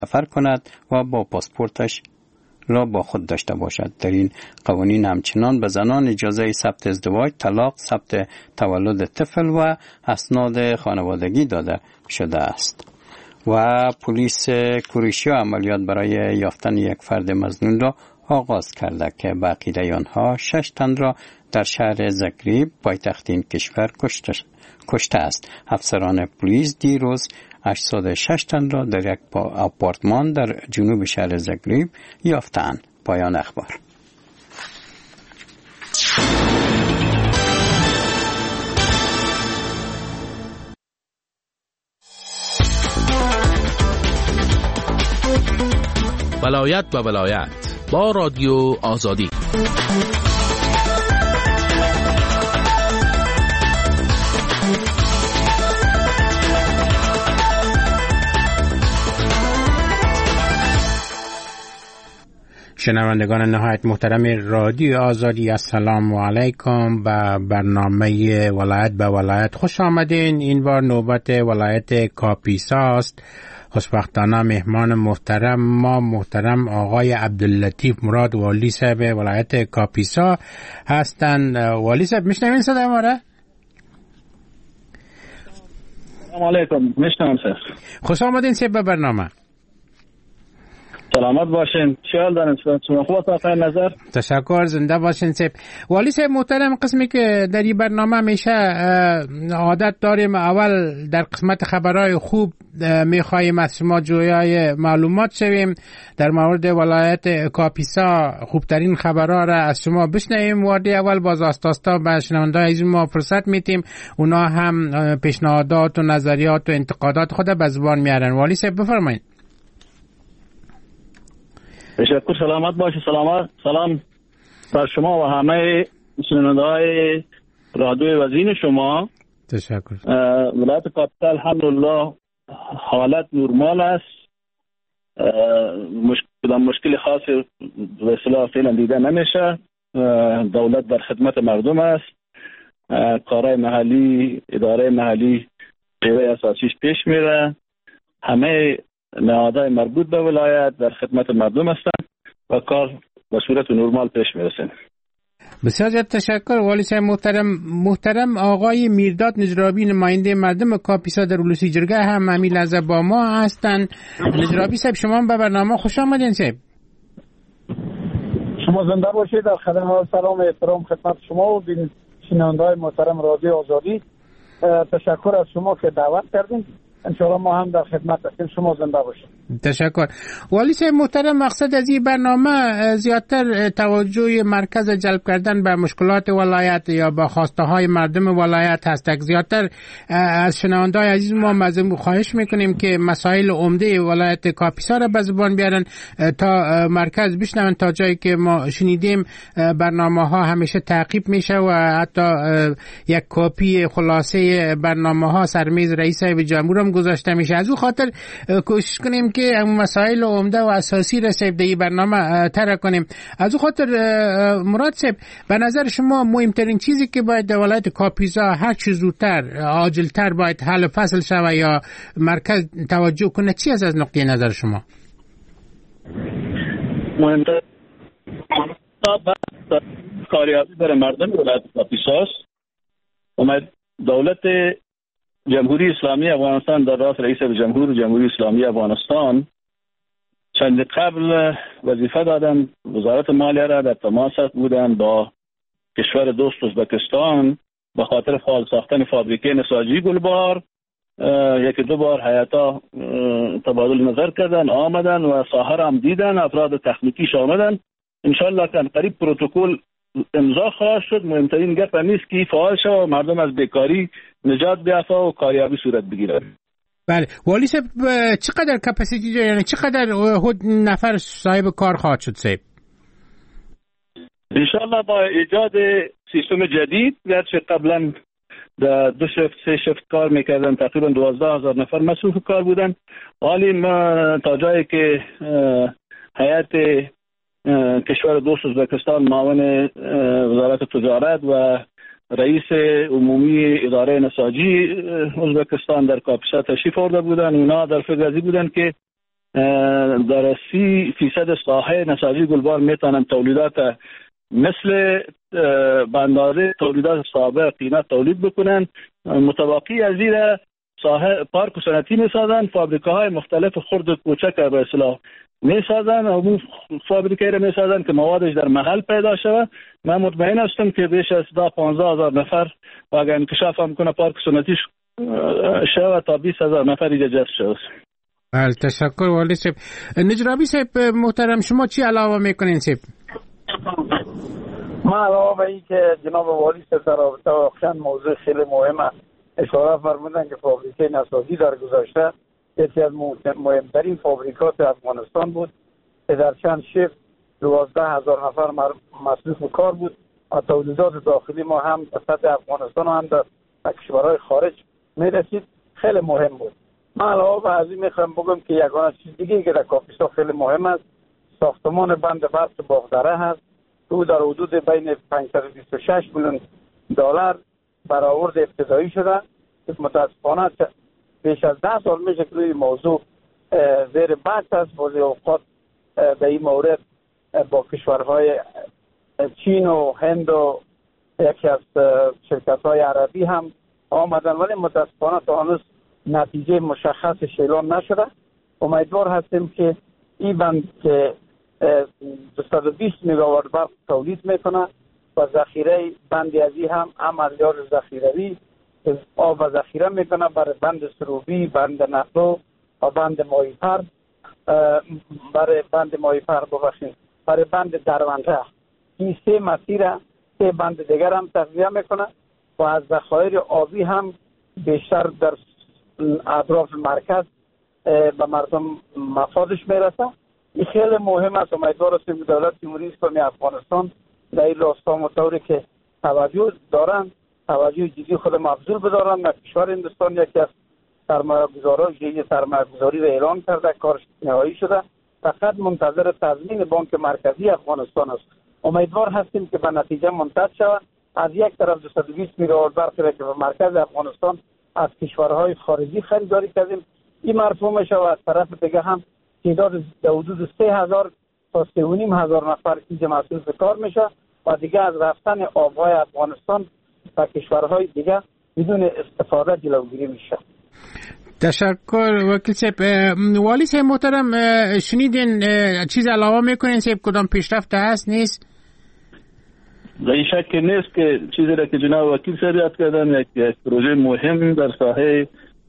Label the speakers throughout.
Speaker 1: سفر کند و با پاسپورتش را با خود داشته باشد. در این قوانین همچنان به زنان اجازه ثبت ازدواج، طلاق، ثبت تولد طفل و اسناد خانوادگی داده شده است. و پلیس کروشیا عملیات برای یافتن یک فرد مظنون را آغاز کرده که به عقیده آنها 6 تن را در شهر زاگرب پایتخت این کشور کشته است. افسران پلیس دیروز 806 تن را در یک آپارتمان در جنوب شهر زاگرب یافتند. پایان اخبار.
Speaker 2: ولایت به ولایت با رادیو آزادی.
Speaker 3: شنوندگان نهایت محترم رادیو آزادی، السلام علیکم. به برنامه ولایت به ولایت خوش آمدین. این بار نوبت ولایت کاپیسا است. خوشبختانه مهمان محترم آقای عبداللطیف مراد والی صاحب ولایت کاپیسا هستند. والی صاحب میشنوین صدای ما را؟
Speaker 4: سلام علیکم. میشنوم صاحب.
Speaker 3: خوش آمدین صاحب به برنامه.
Speaker 4: سلامت باشین. چه حال دارین؟ شما خوب هستین؟ خیر نظر.
Speaker 3: تشکر. زنده باشین صاحب. والی صاحب محترم، قسمی که در این برنامه همیشه عادت داریم اول در قسمت خبرهای خوب میخواهیم از شما جویای معلومات شویم در مورد ولایت کاپیسا. خوبترین خبرها را از شما بشنویم. وارد اول باز آستاستا به شنوندگان عزیز ما فرصت میتیم اونا هم پیشنهادات و نظریات و انتقادات خود به زبان میارن. والی صاحب بفرمایید.
Speaker 4: تشکر. سلامت باشی. سلام بر شما و همه شنونده‌های رادیو وزین شما.
Speaker 3: تشکر.
Speaker 4: ولایت کاپیسا الحمدلله حالت نرمال است. مشکل خاصی به اصطلاح فعلا دیده نمیشه. دولت در خدمت مردم است. کارهای محلی، اداره محلی به اساسیش پیش میره. همه نهادهای مربوط به ولایت در خدمت مردم هستند و کار به صورت نرمال پیش میرسه.
Speaker 3: بسیار زیاد تشکر والی صاحب محترم. آقای میرداد نجرابی نماینده مردم کاپیسا در اولوسی جرگه هم همین لحظه با ما هستند. نجرابی صاحب شما به برنامه خوش آمدین صاحب.
Speaker 5: شما زنده باشید. در خدمت سلام و احترام خدمت شما و شنونده‌های محترم رادیو آزادی. تشکر از شما که دعوت کردین. انشاءالله ما هم در خدمت هستیم. شما زنده باشید.
Speaker 3: تشکر. والی صاحب محترم، مقصد از این برنامه زیادتر توجه مرکز جلب کردن به مشکلات ولایت یا به خواسته های مردم ولایت هست. زیادتر از شنونده‌های عزیز ما مزمو خواهش میکنیم که مسائل عمده ولایت کاپیسا را به زبان بیارن تا مرکز بشنون. تا جایی که ما شنیدیم برنامه ها همیشه تعقیب میشه و حتی یک کپی خلاصه برنامه ها سرمیز رئیس جمهور گذاشته میشه. از اون خاطر کوشش کنیم که مسائل عمده و اساسی را صاحب در برنامه طرح کنیم. از اون خاطر مراد صاحب به نظر شما مهمترین چیزی که باید در ولایت کاپیسا هر چه زودتر عاجلتر باید حل فصل شود یا مرکز توجه کنه چی از نقطه نظر شما؟
Speaker 4: مهمترین کاریابی برای مردم ولایت کاپیسا است. دولت جمهوری اسلامی افغانستان در راست رئیس جمهور جمهوری اسلامی افغانستان چند قبل وظیفه دادن وزارت مالیه را در تماس بودن با کشور دوست ازبکستان به خاطر فعال ساختن فابریکه نساجی گلبار. یکی دو بار هیئت‌ها تبادل نظر کردن، آمدن و ساحه را هم دیدن، افراد تکنیکیش آمدن. انشالله که قریب پروتکل امضا خواهد شد. مهمترین گپ نیست که فعال شود و مردم از بیکاری نجات بیافته و کاریابی صورت بگیرد.
Speaker 3: بله والی صاحب چقدر کپاسیتی داره، یعنی چقدر نفر صاحب کار خواهد شد صاحب؟
Speaker 4: انشالله با ایجاد سیستم جدید، گرچه قبلا دو شفت سه شفت کار میکردن، تقریبا 12,000 نفر مصروف کار بودن. ولی ما تا جایی که هیئت کشور دوست ازبکستان معاون وزارت تجارت و رئیس عمومی اداره نساجی ازبکستان در کاپیسا تشریف آورده بودن، اونا در فکر بودن که در 30% ساحه نساجی گلبار میتونن تولیدات مثل بندازه تولیدات سابق قیمت تولید بکنن. متباقی از این ساحه پارک و صنعتی میسازن، فابریکاهای مختلف خرد و کوچک به اصطلاح میسازن و اون فابریکه را میسازن که موادش در محل پیدا شود. من مطمئن هستم که بیش از 15,000 نفر و اگر انکشاف هم کنه پارک سنتی شود تا 20,000 نفر اینجا جذب شود.
Speaker 3: بله تشکر والی صاحب. نجرابی صاحب محترم، شما چی علاوه میکنین صاحب؟
Speaker 5: من علاوه به این که جناب والی صاحب در رابطه واقعا موضوع خیلی مهمه اشاره فرمودن که فابریکه نساجی در گذشته یکی از مهمترین فابریکات افغانستان بود که در چند شیفت 12,000 نفر مصروف کار بود و تولیدات داخلی ما هم به سطح افغانستان و هم در کشورهای خارج میرسید. خیلی مهم بود. من علاوه بر این میخوام بگم که یگانه چیز دیگه که در کاپیسا خیلی مهم است ساختمان بند برق باغدره هست. او در حدود بین 526 میلیون دلار برآورد ابتدایی شده. متاسفانه بیش از 10 سال میشه که روی موضوع زیر بحث است. بعضی اوقات به این مورد با کشورهای چین و هند و یکی از شرکت‌های عربی هم آمدن ولی متاسفانه تا هنوز نتیجه مشخصش اعلام نشده. امیدوار هستیم که این بند که 220 مگاوات برق تولید میکنه و ذخیره بندی ازی هم عملیات ذخیروی آب و ذخیره میکنه برای بند سروبی، بند نقلو و بند ماهیپر، برای بند ماهیپر برای بند درونده. این سه مسیر سه بند دیگر هم تغذیه میکنه و از ذخایر آبی هم بیشتر در اطراف مرکز به مردم مفادش میرسه. این خیلی مهم است. امیدوار هستیم که دولت جمهوری اسلامی افغانستان در این راستا مطوری که توجه دارن توجه جدی خود مبذول بدارن. کشور هندوستان یکی از سرمایه‌گذارای سرمایه‌گذاری را اعلام کرده، کارش نهایی شده، فقط منتظر تضمین بانک مرکزی افغانستان است. امیدوار هستیم که به نتیجه منتهی شود. از یک طرف 220 میلیارد برق که به مرکز افغانستان از کشورهای خارجی خریداری کردیم این مرفوع میشه و از طرف دیگه هم تعداد حدود 3,000 تا 3,500 نفر اینجا مصروف کار میشه و دیگه از رفتن آبهای افغانستان و کشورهای دیگه بدون استفاده جلوگیری میشه.
Speaker 3: تشکر وکیل صاحب. والی صاحب محترم شنیدین چیز علاوه میکنین صاحب؟ کدام پیشرفت هست نیست؟
Speaker 4: این شک نیست که چیزی را که جناب وکیل صاحب یاد کردن یک پروژه مهم در ساحه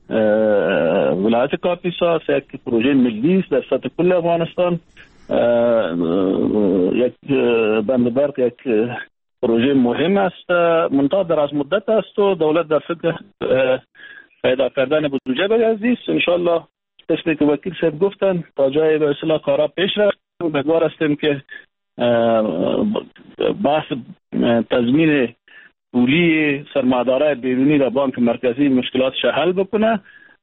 Speaker 4: ولایت کاپیسا است، یک پروژه ملی است در سطح کل افغانستان. یک بند برق یک پروژه مهم است، منتها در از مدت است و دولت در فکر پیدا کردن بودجه بگردید. ان شاء الله طبق که وکیل صاحب گفتن تا جای به اصطلاح کارا پیش رفت. امیدوار هستیم که بحث تضمین پولی سرمایه‌دارای بیرونی را بانک مرکزی مشکلاتش حل بکنه،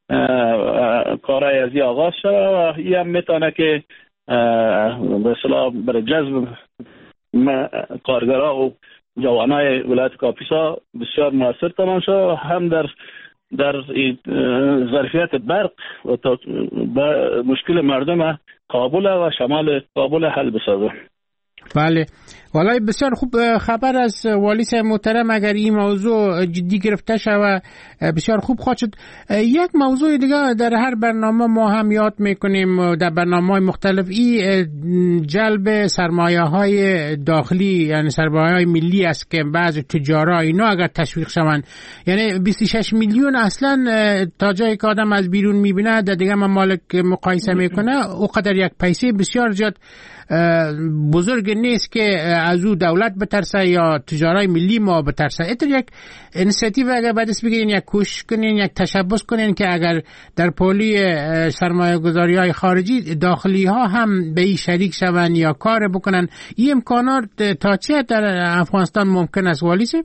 Speaker 4: کارای ازی آغاز شده و این هم میتونه که به اصطلاح برای جذب کارگرها و جوانای ولایت کاپیسا بسیار موثر تمام شد، هم در ظرفیت برق و مشکل مردم کابل و شمال کابل حل بسازه.
Speaker 3: بله والله بسیار خوب خبر از والی صاحب محترم. اگر این موضوع جدی گرفته شود بسیار خوب خواهد شد. یک موضوع دیگه در هر برنامه ما هم یاد میکنیم در برنامه‌های مختلف، این جلب سرمایه‌های داخلی یعنی سرمایه‌های ملی است که بعض تجارا اینا اگر تشویق شوند، یعنی 26 میلیون اصلا تا جایی که آدم از بیرون میبینه در دیگه ممالک مقایسه میکنه او قدر یک پیسه بسیار زیاد بزرگ نیست که از او دولت بترسه یا تجارای ملی ما بترسه. اینطور یک اینیشیتیو اگر بعد از بگیرین، یک کوشش کنین، یک تشبث کنین که اگر در پولی سرمایه گذاری های خارجی داخلی ها هم به این شریک شون یا کار بکنن، این امکانات تا چه در افغانستان ممکن است والی صاحب؟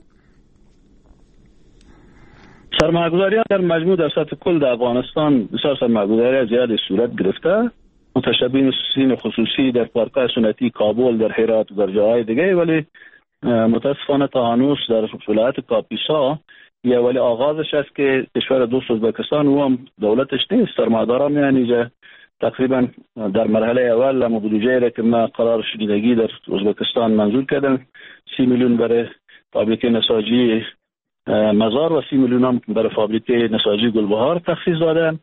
Speaker 4: سرمایه گذاری ها در مجموع در سطح کل در افغانستان بسیار سرمایه گذاری زیادی صورت گرفته، متشبثین خصوصی در پارک‌های سنتی کابل، در هرات و در جاهای دیگه، ولی متاسفانه تا هنوز در ولایت کاپیسا یا ولی آغازش است که کشور دوست ازبکستان و هم دولتش نیست، سرمایه‌داران میان اینجا تقریبا در مرحله اول اما بودجه را که ما قرار شدیدگی در ازبکستان منظور کردن 30 میلیون برای فابریکه نساجی مزار و 30 میلیون هم برای فابریکه نساجی گلبهار تخصیص دادن.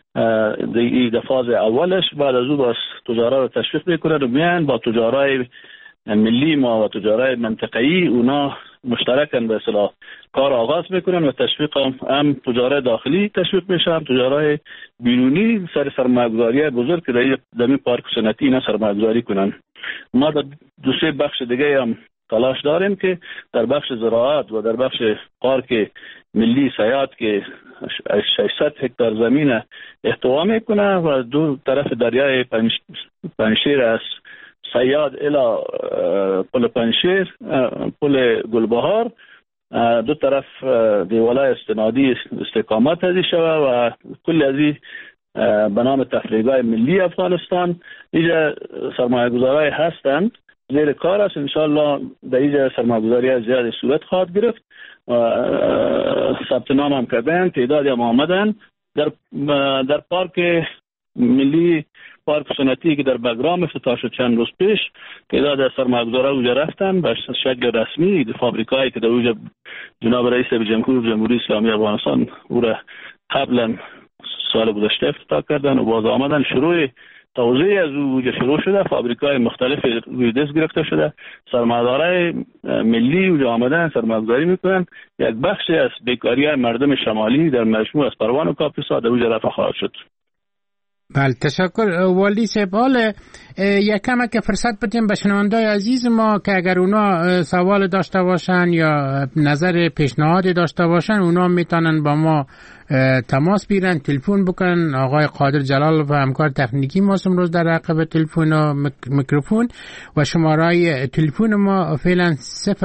Speaker 4: در فاز اولش بعد از او باز تجارا رو تشویق میکنن و میان با تجارای ملی ما و تجارای منطقه‌ای اونا مشترکاً به اصطلاح کار آغاز میکنن و تشویق هم تجارای داخلی تشویق میشن، تجارای بیرونی سرمایه‌گذاری بزرگ که در این پارک صنعتی اینا سرمایه‌گذاری کنن. ما در دو سه بخش دیگه هم تلاش داریم که در بخش زراعت و در بخش پارک ملی سیاد که 600 هکتار زمین احتوا میکنه و دو طرف دریای پنجشیر از سیاد الی پل پنجشیر پل گلبهار دو طرف دیوالای استنادی استقامت هزی شوه و کل ازی به نام تفریحگاه ملی افغانستان اینجا سرمایه گذارای هستند زیر کار است. انشاءالله در اینجا سرمایه گذاری زیاد صورت خواهد گرفت. ثبت نام هم کردن، تعدادی هم آمدن. در پارک ملی پارک صنعتی که در بگرام افتتاح شد چند روز پیش تعداد از سرمایه‌گذارا اونجا رفتن به شکل رسمی. فابریکایی که در اونجا جناب رئیس جمهوری اسلامی افغانستان او را قبلا سال گذشته افتتاح کردن و باز آمدن. شروع توزیع از اونجا شروع شده، فابریکای مختلف روی دست گرفته شده، سرمایه‌دارای ملی اونجا آمدن سرمایه‌گذاری میکنن. یک بخشی از بیکاری مردم شمالی در مجموع از پروان و کاپیسا در اونجا رفع خواهد شد.
Speaker 3: بله تشکر والی صاحب. حالا یکم که فرصت بدیم به شنوندای عزیز ما که اگر اونا سوال داشته باشن یا نظر پیشنهادی داشته باشن اونا میتونن با ما تماس بگیرن، تلفن بکنن. آقای قادر جلال و همکار تکنیکی ما امروز در عقب تلفن و میکروفون و شماره تلفن ما فعلا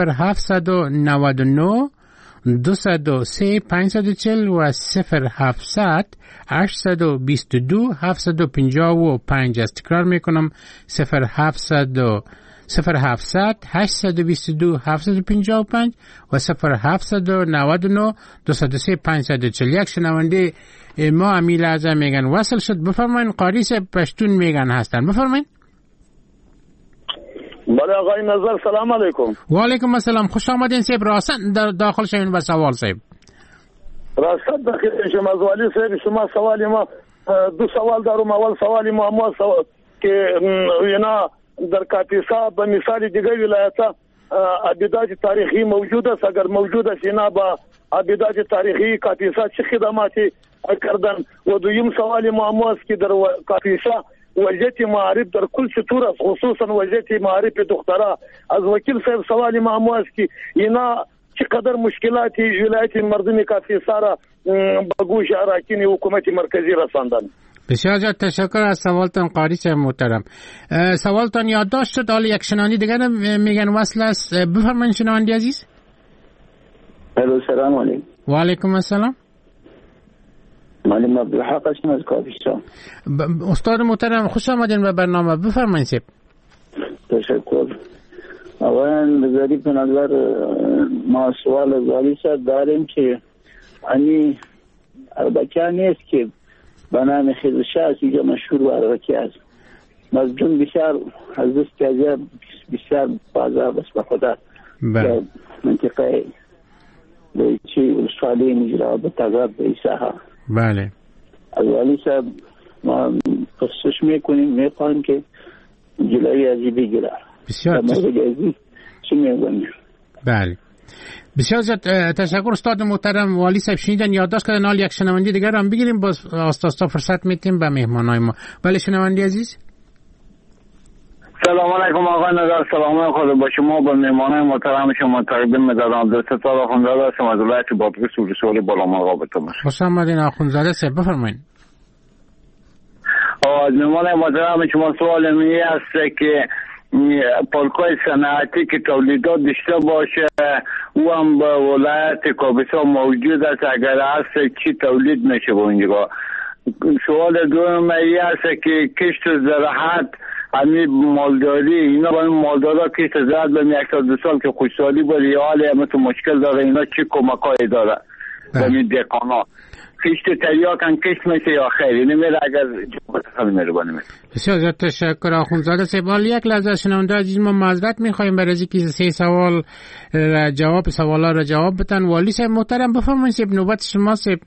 Speaker 3: 0799 203 540 و 0700 822 755 است. تکرار میکنم 0700 822 755 و 0799 203 540. یک شنونده ما امیل اعظم میگن وصل شد. بفرمایید. قاری صاحب پشتون میگن هستن. بفرمایید.
Speaker 6: بله آقای نظر سلام علیکم.
Speaker 3: و علیکم السلام. خوش آمدین صاحب. راستن داخل شوین به سوال صاحب.
Speaker 6: راستن داخل شما از والی صاحب شما سوالی ما دو سوال دارم. اول سوالی ما که اینا در کاپیسا به مثال دیگه ولایت ابداج تاریخی موجود است. اگر موجود است اینا با ابداج تاریخی کاپیسا چه خدماتی کردن؟ و دویم سوالی ما است که در کاپیسا وضعیت معارف در کل سطور است، خصوصا وضعیت معارف دخترها. از وکیل صاحب سوالی ما است که اینا چقدر مشکلاتی ولایت مردم کاپیسا را به گوش اراکین حکومت مرکزی رساندن.
Speaker 3: بسیار زیاد تشکر از سوالتان قاری صاحب محترم. سوالتان یادداشت شد. حالا یک شنوندی دیگر میگن وصل است. بفرمایید شنوندی عزیز.
Speaker 7: سلام علیکم.
Speaker 3: و علیکم السلام.
Speaker 7: معلم عبدالحق هستم از کاپیسا.
Speaker 3: استاد محترم خوش آمدین به برنامه. بفرمایید صاحب.
Speaker 7: تشکر. اولا ظریف به نظر ما سوال از والی صاحب داریم که انی اربکه نیست که به نام خیزشه است اینجا مشهور و اربکه است. مزدون بسیار از دست کازیه بسیار بازار بس به خدا در منطقه چی ولسوالی نجرا به تغییر به ایساها.
Speaker 3: بله
Speaker 7: از والی صاحب ما خصوص میکنیم میخواهیم که جلوی ازی بگیره.
Speaker 3: بسیار
Speaker 7: چی میگونیم؟
Speaker 3: بله بسیار زیاد تشکر استاد محترم. والی صاحب شنیدن یادداشت کردن. حال یک شنونده دیگر هم بگیریم باز آستا فرصت میتیم به مهمانای ما. بله شنونده عزیز.
Speaker 6: سلام علیکم آقای نظر. سلام خود با شما با مهمانای محترم شما تقدیم می‌دارم. دوست تا آخوندزاده هستم از ولایت بابری سوری بالامرغ بتون.
Speaker 3: خوش آمدین آخوندزاده صاحب. بفرمایید.
Speaker 6: از مهمانای محترم شما سوال می است که پارک‌های صنعتی که تولیدات داشته باشه او هم به ولایت کاپیسا موجود است، اگر هست چی تولید میشه با اونجا؟ سوال دوم ای است که کشت زراعت همین مالداری اینا با این مالدارا کشت زراعت به یک سال دو سال که خوشحالی با ریال هم تو مشکل داره، اینا چی کمکایی داره به این دکانا؟ کشت تریاکن کشت میشه یا خیر؟ اینه میره اگر خیلی مهربانی میکنم.
Speaker 3: بسیار زیاد تشکر آخوندزاده صاحب. یک لحظه شنونده عزیز ما معذرت میخوایم برای اینکه 3 سوال سوالا را جواب بدن. والی صاحب محترم بفرمایید صاحب، نوبت شما صاحب.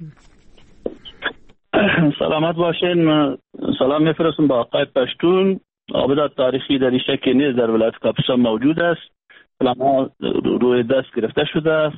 Speaker 4: سلامت باشین. سلام میفرستم با آقای پشتون. آبادات تاریخی در این شکل نیست، در ولایت کاپیسا موجود است. پلان‌ها روی دست گرفته شده است.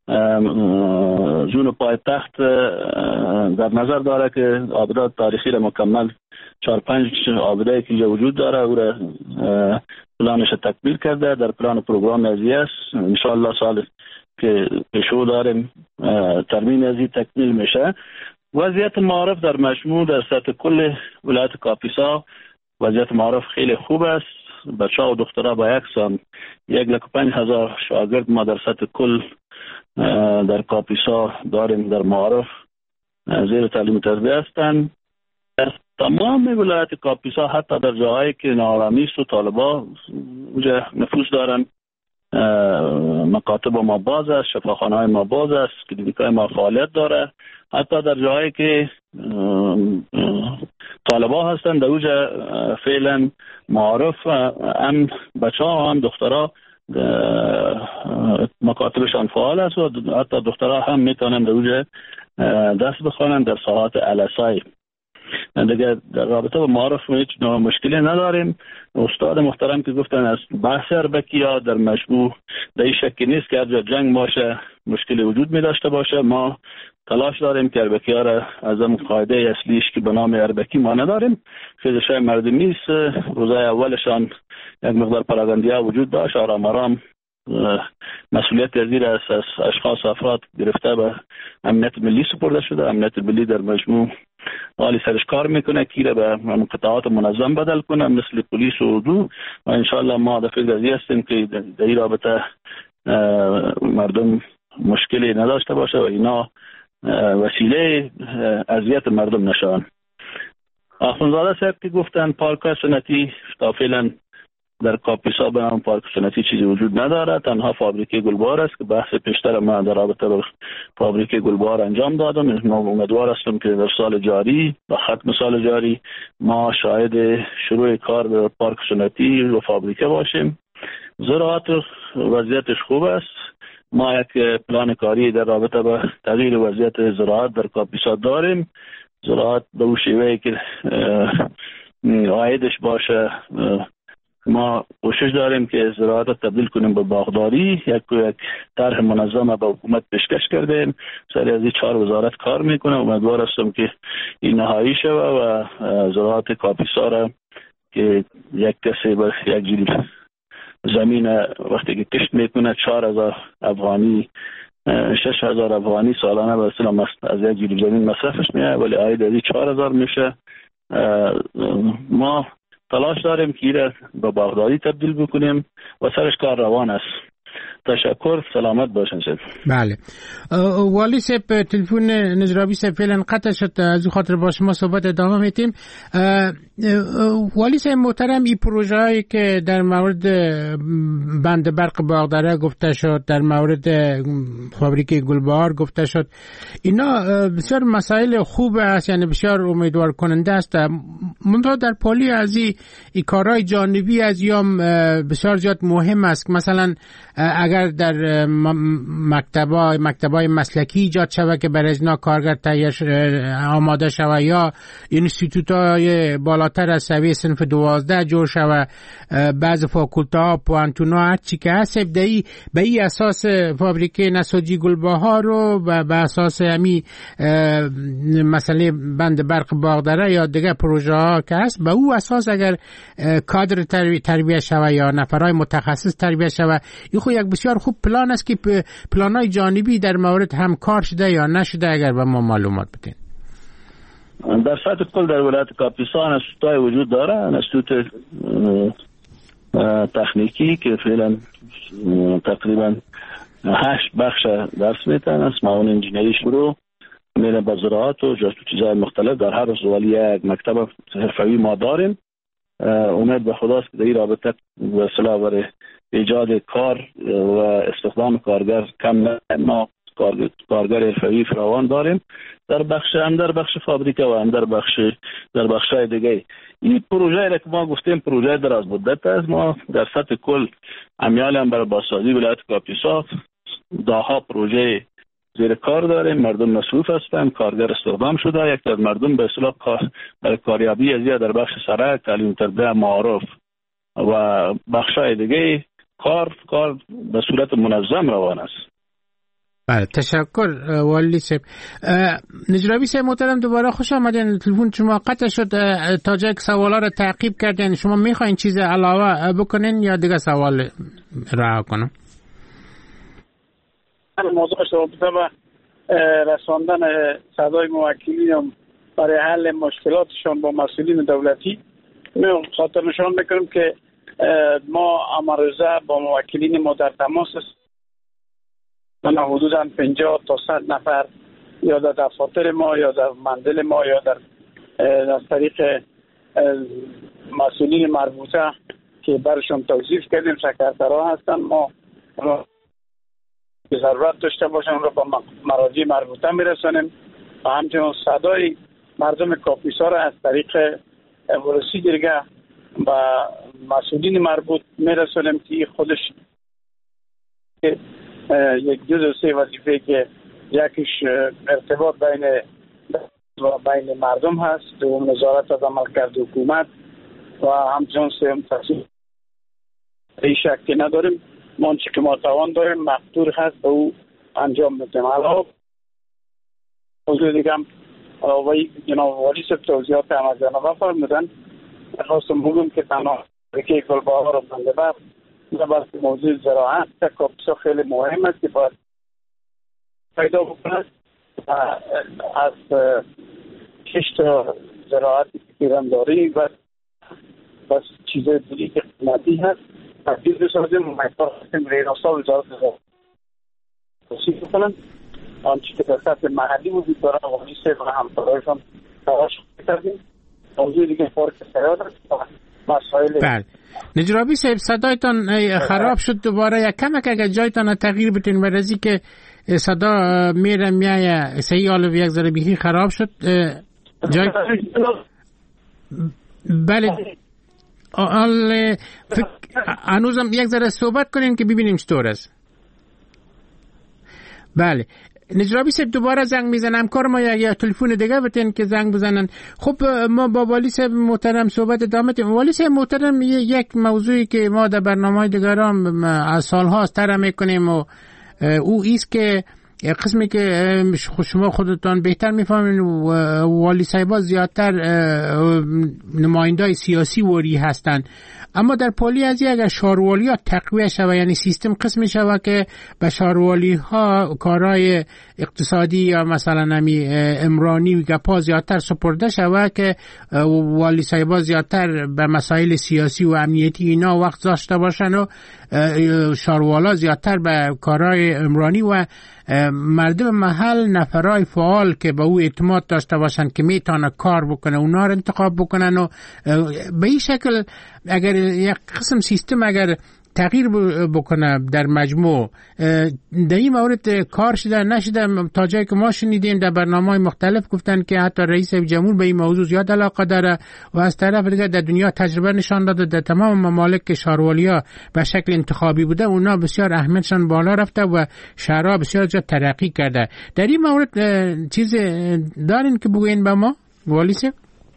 Speaker 4: جون پایتخت در نظر داره که آبادات تاریخی را مکمل 4-5 آبادایی که وجود داره او را پلانش تکمیل کرده. در پلان پروگرام ازی است. انشاءالله سال که پیشو داریم ترمیم ازی تکمیل میشه. وضعیت معارف در مجموع در سطح کل ولایت کاپیسا وضعیت معارف خیلی خوب است. بچه ها و دخترها با یکسان 1,05,000 شاگرد ما در سطح کل در کاپیسا داریم در معارف زیر تعلیم و تربیت هستند. در تمام ولایت کاپیسا حتی در جاهایی که ناآرامی است و طالبا اونجا نفوذ دارن، مکاتب ما باز است، شفاخانه های ما باز است، کلینیکای ما فعالیت داره. حتی در جاهایی که طالبا هستن در اونجا فعلا معارف هم بچه ها هم دخترها مکاتبشان فعال است و حتی دخترها هم میتونن در اونجا دست بخوانند در ساعات علسای. دیگه در رابطه با معارف هیچ مشکلی نداریم. استاد محترم که گفتن از بحث اربکی ها در مجموع در این شکی نیست که هر جنگ باشه مشکلی وجود می داشته باشه. ما تلاش داریم که اربکی ها را از اون قاعده اصلیش که به نام اربکی ما نداریم. خیزش های مردمی است. روزای اولشان یک مقدار پراگندی ها وجود داشت. آرام آرام مسئولیت زیر از اشخاص افراد گرفته به امنیت ملی سپرده شده. امنیت ملی در مجموع حالی سرش کار میکنه که را به قطعات منظم بدل کنه مثل پلیس و اردو و انشاءالله ما در فکر ازی هستیم که در این رابطه مردم مشکلی نداشته باشه و اینا وسیله اذیت مردم نشان. آخوندزاده صاحب که گفتن پارک سنتی تا فعلا در کاپیسا به نام پارک سنتی چیزی وجود نداره. تنها فابریکه گلبهار است که بحث پیشتر ما در رابطه با فابریکه گلبهار انجام دادم. ما امیدوار هستم که در سال جاری و ختم سال جاری ما شاهد شروع کار به پارک سنتی و فابریکه باشیم. زراعت وضعیتش خوب است. ما یک پلان کاری در رابطه با تغییر وضعیت زراعت در کاپیسا داریم. زراعت به اون شیوهی که عایدش باشه ما کوشش داریم که زراعت رو تبدیل کنیم به باغداری. یک طرح منظم به حکومت پیشکش کردیم. سری از این 4 وزارت کار میکنه. امیدوار هستم که این نهایی شود و زراعت کاپیسا را که یک کسی به یک جیل زمین وقتی که کشت میکنه 4,000 افغانی 6,000 افغانی سالانه به اصطلاح از یک جیل زمین مصرفش میاد ولی عاید از 4,000 میشه. ما تلاش داریم که را به باغداری تبدیل بکنیم و سرش کار روان است. تشکر. سلامت باشین شد.
Speaker 3: بله والی صاحب تلفن نجرابی صاحب فعلا قطع شد، از این خاطر با شما صحبت ادامه میتیم. والی صاحب محترم این پروژه هایی که در مورد بند برق باغداره گفته شد، در مورد فابریکه گلبهار گفته شد، اینا بسیار مسائل خوب است، یعنی بسیار امیدوار کننده است. منتها در پالی از این کارهای جانبی از یام بسیار زیاد مهم است. مثلا اگر در مکتبای مسلکی ایجاد شود که برای ازنا کارگر آماده شود یا اینستیتوت‌های بالاتر از سویه صنف 12 جور شود، بعض فاکولته‌ها پوانتون‌ها هر چی که هست به این اساس فابریکه نساجی گلبهار رو و به اساس همین مسئله بند برق باغداره یا دیگه پروژه ها که هست به او اساس اگر کادر تربیت شود یا نفرای متخصص تربیت شود، این خود یک بسیار خوب پلان است که پلان‌های جانبی در مورد هم کار شده یا نشده اگر به ما معلومات بدین.
Speaker 4: در سطح کل در ولایت کاپیسا انستیتوت‌های وجود داره. انستیتوت تکنیکی که فعلا تقریبا 8 بخش درس میتن از معاون انجینری شروع میره به زراعت و چیزهای مختلف. در هر رولی یک مکتب حرفوی ما داریم. امید به خداست که در این رابطه وسیله برای ایجاد کار و استخدام کارگر کم نه. ما کارگر حرفه‌ای فراوان داریم در بخش فابریکه و هم در بخش‌های دیگه. این پروژه را که ما گفتیم پروژه دراز مدت است. ما در سطح کل امیال هم برای بازسازی ولایت کاپیسا داها پروژه زیر کار داریم. مردم مصروف هستند، کارگر استخدام شده. یک از مردم به اصطلاح برای کاریابی از در بخش سرک، تعلیم تربیت، معارف و بخش‌های دیگه کار به صورت منظم روان است.
Speaker 3: بله تشکر والی صاحب. نجرابی صاحب محترم دوباره خوش آمدین. تلفن شما قطع شد تا جایی که سوالا رو تعقیب کردین. شما میخواین چیز علاوه بکنین یا دیگه سوال رها کنم؟
Speaker 5: موضوع رابطه با رساندن صدای موکلین برای حل مشکلاتشان با مسئولین دولتی خاطر نشان میکنیم که ما امروزه با موکلین ما در تماس است. من حدوداً 50 تا 100 نفر یا در دفاتر ما یا در منزل ما یا در از طریق مسئولین مربوطه که برشون توصیف کردیم سکرترها هستن، ما به ضرورت داشته باشن رو با مراجع مربوطه میرسانیم و همچنین صدای مردم کاپیسا را از طریق ورسی دیگه و مسئولین مربوط میرسانیم که خودش یک دو سه وظیفه که یکیش ارتباط بین مردم هست، دوم نظارت از عملکرد حکومت و همچنین سوم تصمیم. این شک نداریم ما چی که ما توان داریم مقدور هست به او انجام بدیم. حالا موضوع دیگه هم جناب والی صاحب توضیحات هم از جناب فرمودن. خواستم بگم که تنها که گلبهار و بنده‌بر بلکه موضوع زراعت در کاپیسا خیلی مهم است که باید پیدا بکند از کشت زراعتی که پیرنداری و بس چیزای دیگه که قیمتی هست تبدیل بسازیم مکتار هستیم ریناسا وزارت زراعت توصیف بکنند آنچه که در سطح محلی وجود دارن والی صاحب و همکارایشان تلاش کردیم. موضوع دیگه فرق سیاد است
Speaker 3: بله. نجرابی صاحب صدایتان خراب شد دوباره یک کمک اگر جایتان تغییر بتین برازی که صدا میره میایه صحیح حالا یک ذره بیخی خراب شد جای بله هنوزم یک ذره صحبت کنین که ببینیم چطور است. بله نجرابی صاحب دوباره زنگ میزنم کار ما یا تلفن دیگه بتین که زنگ بزنن. خب ما با والی صاحب محترم صحبت ادامه میدیم. والی صاحب محترم یک موضوعی که ما در برنامه‌های دیگران از سال‌هاست طرح میکنیم و او ایست که قسمی که شما خودتان بهتر میفهمین والی صاحبا زیادتر نمایندای سیاسی وری هستند، اما در پالی از اگر شاروالی ها تقویه شوه یعنی سیستم قسمی شوه که به شاروالی ها کارهای اقتصادی یا مثلا امرانی و گپا زیادتر سپرده شوه که والی صاحبا زیادتر به مسائل سیاسی و امنیتی اینا وقت داشته باشن و شاروالا زیادتر به کارهای امرانی و مردم محل نفرای فعال که به او اعتماد داشته باشن که میتونه کار بکنه اونا رو انتخاب بکنن و به این شکل اگر یک قسم سیستم اگر تغییر بکنه در مجموع در این مورد کار شده نشده تا جایی که ما شنیدیم در برنامه‌های مختلف گفتن که حتی رئیس جمهور به این موضوع زیاد علاقه داره و از طرف دیگه در دنیا تجربه نشان داده در تمام ممالک که شهروالیا به شکل انتخابی بوده اونا بسیار اهمیتشان بالا رفته و شهرها بسیار جا ترقی کرده. در این مورد چیز دارین که بگوین به ما والی صاحب؟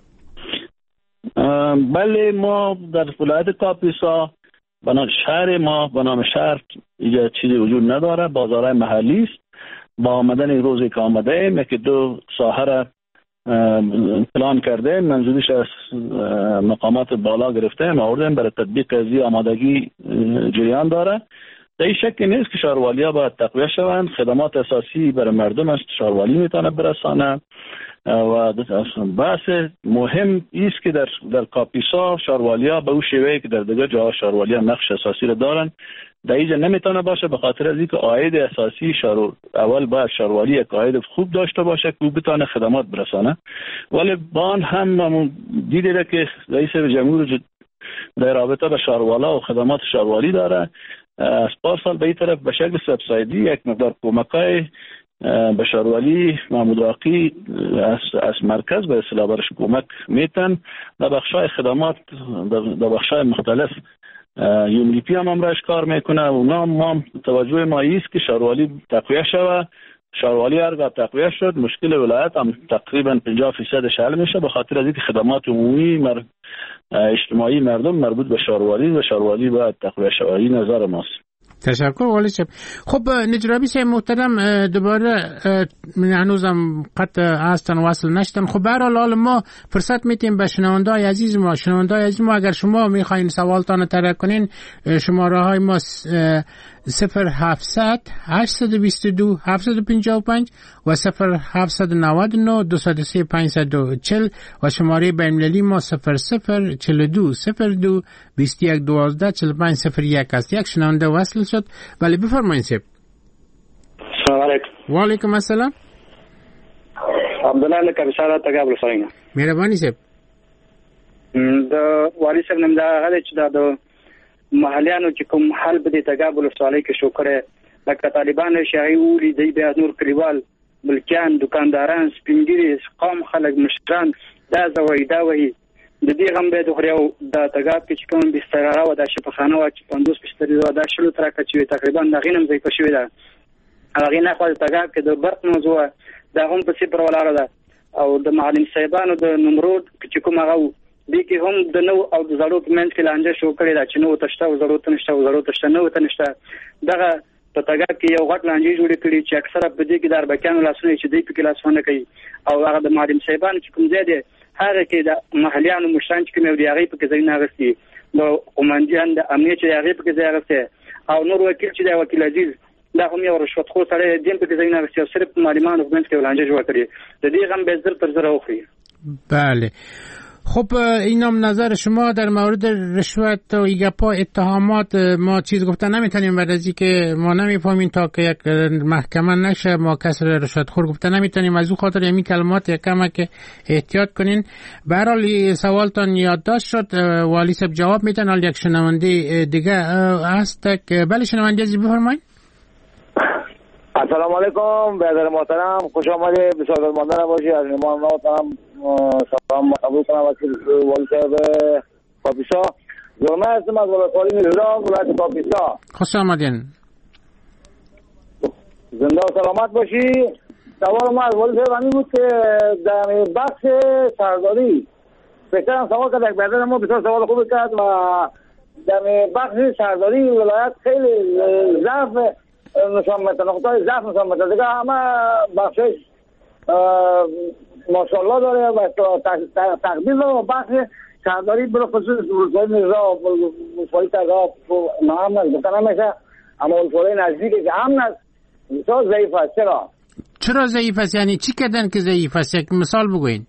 Speaker 4: بله ما در ولایت کاپیسا شهر ما به نام شهر یه چیزی وجود نداره، بازارهای محلی است. با آمدن روزی که آمده ایم یکی دو ساحه را پلان کرده منظورش از مقامات بالا گرفته آوردیم برای تطبیق ازی آمادگی جریان داره. در این شک نیست که شهروالیا باید تقویه شوند، خدمات اساسی برای مردم است شهروالی میتونه برسانه و بحث مهم است که در کاپیسا شهروالیا به او شیوهی که در دیگه جاها شهروالیا نقش اساسی را دارن در اینجا نمیتونه باشه به خاطر از اینکه عاید اساسی اول باید شهروالی یک عاید خوب داشته باشه که او بتونه خدمات برسانه. ولی با آن هم دیده که رئیس جمهور در رابطه با شهروالا و خدمات شهروالی داره از پارسال به این طرف به شکل سبسایدی یک مقدار کمکای به شاروالی محمود راقی از مرکز به اصطلاح برش کمک میتن در بخشای خدمات در بخشای مختلف. UNDP هم امرش کار میکنه. اونا ما توجه ما است که شاروالی تقویه شود. شاروالی هرگاه تقویه شد مشکل ولایت هم تقریبا 50% حل میشه، به خاطر از اینکه خدمات عمومی اجتماعی مردم مربوط به شاروالی و شاروالی باید تقویه شود. این نظر ماست.
Speaker 3: تشکر والی صاحب. خب نجرابی صاحب محترم، دوباره هنوزم قطع هستن وصل نشدن. خب برحال ما فرصت میتیم به شنوندای عزیز ما اگر شما میخواین سوالتان طرح کنین، شماره های ما 0700 822 755 و 0799 203 540 و شماره بین‌المللی ما 0042 02 21 12 45 01 است. یک شنونده وصل شد. بله بفرمایید صاحب.
Speaker 8: السلام علیکم.
Speaker 3: و علیکم السلام.
Speaker 8: عبدالله لکبسارا تقابل سرینه.
Speaker 3: مهربانی صاحب.
Speaker 8: د والی صاحب نم دا غلی چې د محلیانو چې کوم حل به د تقابل سوالای کې شو کړي، لکه طالبان شایي ولی دی بیا نور کلیوال ملکیان دکانداران سپینګری قوم خلک مشران دا زوی دا وی د دې غم به د خریو د تقاب کې کوم بستر او د شفاخانه او 50 بستر دا شلو تر کچوي تقریبا د غینم ځای پښوی دا هغه نه خو د تقاب کې د برق موضوع دا هم په صفر ولاړه ده او د معلم صاحبانو د نمرود چې کوم هغه دي کې هم د نو او د زړو پمنټ کې لانجه شو کړی دا چې نو تشته او ضرورت نشته نو ته نشته دغه په تګاب کې یو غټ لانجه جوړ کړي چې اکثره په دې کې د اربکانو لاسونه چې دی په کې لاسونه کوي او هغه د معلم صاحبانو چې کوم ځای دی هغه کې د محلیانو مشران چې کوم دی هغه په کې ځای نه غستي د قومندان د امنیت چې هغه په کې ځای غستي او نور وکیل چې دی وکیل عزیز دا هم یو رشوت خو سره دین په کې ځای نه غستي او صرف معلمانو په منځ کې لانجه جوړ کړي د دې غم به زر تر زر اوخري.
Speaker 3: بله خب اینم نظر شما در مورد رشوت و ایگپا اتهامات. ما چیز گفتن نمیتونیم بعد از اینکه ما نمیفهمیم تا که یک محکمه نشه ما کسر رشوت خور گفتن نمیتونیم، از اون خاطر همین کلمات یکم که احتیاط کنین. به هر حال سوالتان یادداشت شد، والی صاحب جواب میدن. حال یک شنونده دیگه هست که بله شنونده عزیز بفرمایید.
Speaker 9: السلام علیکم برادر محترم، خوش آمدید. بسیار ممنون باشی از مهمان محترم. سلام قبول کنم وکیل والی صاحب کاپیسا. جرمه هستم از ولایت نظام ولایت کاپیسا.
Speaker 3: خوش آمدین.
Speaker 9: زنده و سلامت باشی. سوال ما از والی صاحب همین بود که در بخش شهرداری فکرم سوال کرد یک برادر ما بسیار سوال خوبی کرد و در بخش شهرداری ولایت خیلی ضعف نشان میده، نقطه ضعف نشان میده دیگه. همه بخشش ماشاءالله داره و تقدیر داره و بخش شهرداری برای خصوص ولسوالی نظام ولسوالی تقاب نام نست بکنه نمیشه، اما ولسوالی نزدیکی که هم نست بسیار ضعیف است.
Speaker 3: چرا ضعیف است؟ یعنی چی کردن که ضعیف است؟ یک مثال بگوین.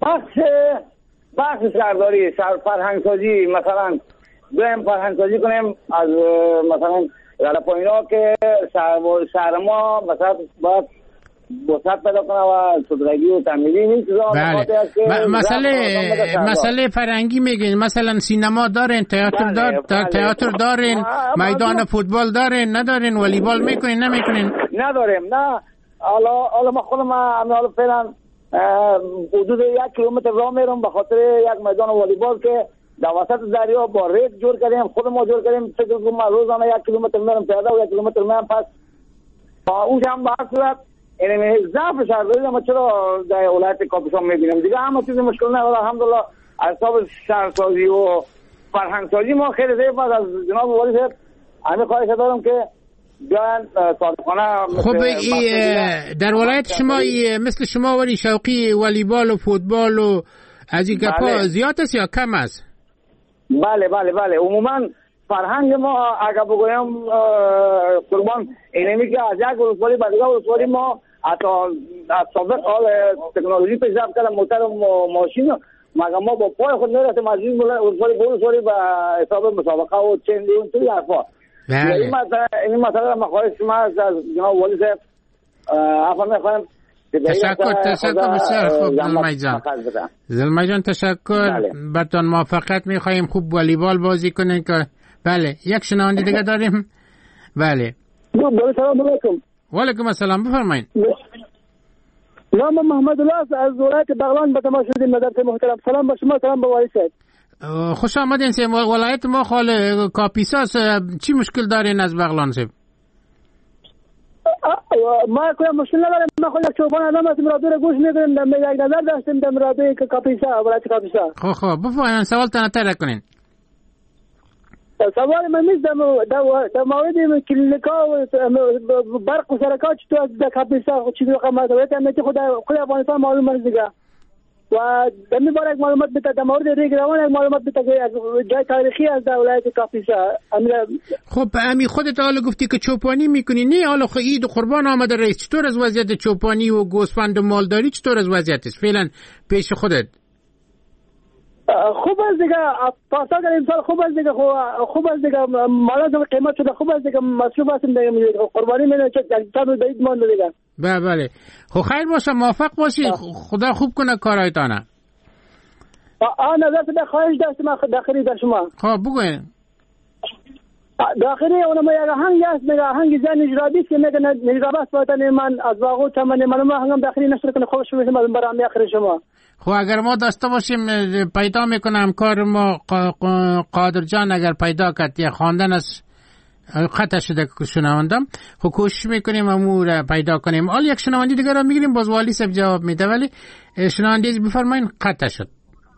Speaker 9: بخش شهرداری فرهنگسازی، مثلا دویم فرهنگسازی کنیم از مثلا غلپاینا که شهر ما مثلا باید بساط پیدا کنه و سودرگی و تعمیری نیست.
Speaker 3: بله. مسئله فرهنگی میگین، مثلا سینما دارین، تئاتر دارین، میدان فوتبال دارین، ندارین؟ والیبال میکنین نمیکنین؟
Speaker 9: نداریم. نه حالا ما خودم حالا فعلا حدود 1 کیلومتر راه میرم به خاطر یک میدان والیبال که در وسط دریا با ریت جور کردیم، خود ما جور کردیم. فکر کنم روزانه 1 کیلومتر میرم پیاده و 1 کیلومتر میرم پس اون هم به هر صورت یعنی ضعف شهرداری ما چرا در ولایت کاپیسا میبینیم دیگه. همه چیز مشکل نه الحمدلله. از حساب شهرسازی و فرهنگسازی ما خیلی ضعیف است. از جناب والی صاحب همین خواهش دارم که بیان صادقانه.
Speaker 3: خب در ولایت شما مثل شما ولی شوقی والیبال و فوتبال و از این گپا زیاد است یا کم است؟
Speaker 9: بله عموما فرهنگ ما اگر بگویم قربان اینمی که از یک ولسوالی به دیگر ولسوالی ما حتی از سابق حال تکنولوژی پیشرفت کرده، موتر و ماشین مگر ما با پای خود میرفتیم از این ولسوالی به ولسوالی به حساب مسابقه و چندی و توی حرفا. این مسئله ما خواهش شما از جناب والی صاحب افهم میخوایم.
Speaker 3: تشکر بسیار خوب زلمه جان تشکر. براتون موفقیت میخواییم، خوب والیبال بازی کنین که بله. یک شنونده دیگه داریم. بله.
Speaker 10: سلام علیکم.
Speaker 3: و علیکم السلام، بفرمایید.
Speaker 10: نام محمد الله از ولایت بغلان به تماس شدیم. نظرت محترم، سلام به شما، سلام به والی صاحب.
Speaker 3: خوش آمدین. ولایت ما خال کاپیساس، چی مشکل دارین از بغلان صاحب؟
Speaker 10: ما کوئی مشکل نداریم. ما خود یک چوپان آدم هستیم، رادیو رو گوش میکنیم. در یک نظر داشتیم در رادیوی کاپیسا، ولایت کاپیسا.
Speaker 3: خب بفرمایید، سوال تنها کنین.
Speaker 10: سوال من نیست در مورد کلینیکا و برق و سرکات تو از کاپیسا چیزی رقم داره. خود افغانستان معلوم است دیگه. و در این باره یک معلومات بده در مورد ریگ روان، یک معلومات بده که جای تاریخی از در ولایت کاپیسا.
Speaker 3: خب امی خودت حالا گفتی که چوپانی میکنی، نه حالا عید و قربان آمده رئیس، چطور از وضعیت چوپانی و گوسفند و مالداری چطور از وضعیتش فعلا پیش خودت؟
Speaker 10: خوب است دیگه، پاسا در امسال خوب است دیگه، خوب است دیگه، مالا قیمت شده خوب است دیگه، مصروف هستیم دیگه، قربانی میدن چه تا به عید مونده دیگه.
Speaker 3: بله. خب خیر باشه، موفق باشی، خدا خوب کنه کارایتانه.
Speaker 10: نظرت به خواهش داشتم داخلی در شما.
Speaker 3: خب بگوین.
Speaker 10: داخلی اونم یک آهنگ است، میگه آهنگ زن نجرابی که میگه نجرابی است وطن من از باغو چمن من. ما هنگام داخلی نشر کنه خوش میشم از برام آخر شما.
Speaker 3: خب اگر ما داشته باشیم پیدا میکنم کار ما قادر جان اگر پیدا کرد یا خواندن از قطع شده شنوندم، خب کوشش میکنیم امور پیدا کنیم. حالا یک شنوندی دیگر رو میگیریم، باز والی صاحب جواب میده، ولی شنوندی بفرمایید. قطع شد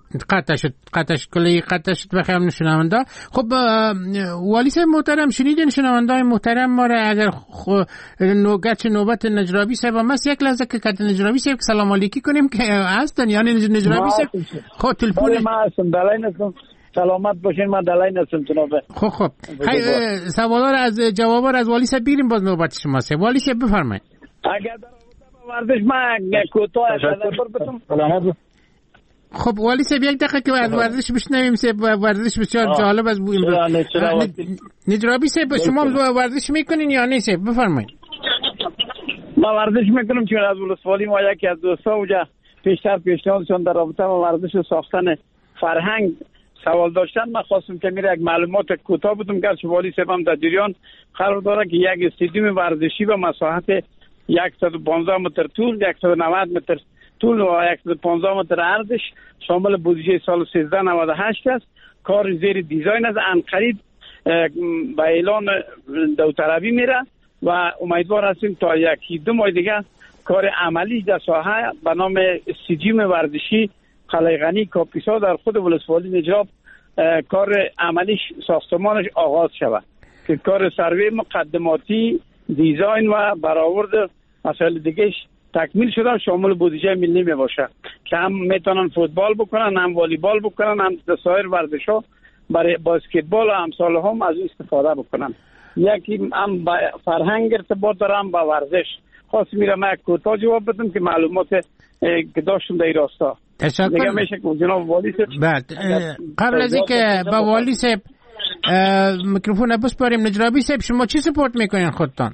Speaker 3: کلی قطع شد بخیرم شنونده. خب والی صاحب محترم، شنیدین شنونده محترم ما را؟ اگر نوبت نجرابی صاحب هم هست، یک لحظه که کت نجرابی صاحب سلام علیکی کنیم که هستن، یعنی نجرابی صاحب خب تلفن
Speaker 5: ما هستم دلای نستم، سلامت باشین، ما دلای نستم جنابه.
Speaker 3: خب سوالا را از جوابا را از والی صاحب بگیریم، باز نوبت شما صاحب. والی صاحب بفرمایید.
Speaker 5: اگر در ورزش ما کوتاه تشکر بدم.
Speaker 3: خب والی صاحب یک دقیقه که از ورزش بشنویم صاحب. ورزش بسیار جالب از نجرابی صاحب. شما ورزش میکنین یا نه صاحب؟ بفرمایید.
Speaker 5: ما ورزش میکنم چون از ولسوالی ما یکی از دوستا اونجا پیشنهادشون در رابطه با ورزش و ساختن فرهنگ سوال داشتن. من خواستم که میره یک معلومات کوتاه بدم، گرچه والی صاحب هم در جریان قرار داره که یک استادیوم ورزشی به مساحت 115 متر طول، 190 متر طول و 115 متر عرضش شامل بودجه سال 1398 است. کار زیر دیزاین است، عنقریب به اعلان داوطلبی میره و امیدوار هستیم تا یکی دو ماه دیگه کار عملی در ساحه به نام استادیوم ورزشی قلعه غنی کاپیسا در خود ولسوالی نجراب کار عملیش ساختمانش آغاز شود که کار سروی مقدماتی، دیزاین و برآورد مسائل دیگهش تکمیل شده، شامل بودجه ملی می باشه که هم میتونن فوتبال بکنن، هم والیبال بکنن، هم سایر ورزش‌ها برای باسکتبال و امثال هم از استفاده بکنن. یکی هم با فرهنگ ارتباط دارم با ورزش. خواست میرم یک کوتاه جواب بدم که معلومات که داشتم در این راستا.
Speaker 3: تشکر.
Speaker 5: دیگه میشه که جناب والی صاحب
Speaker 3: قبل از اینکه با والی صاحب میکروفون بسپاریم، نجرابی صاحب شما چی سپورت میکنین خودتان؟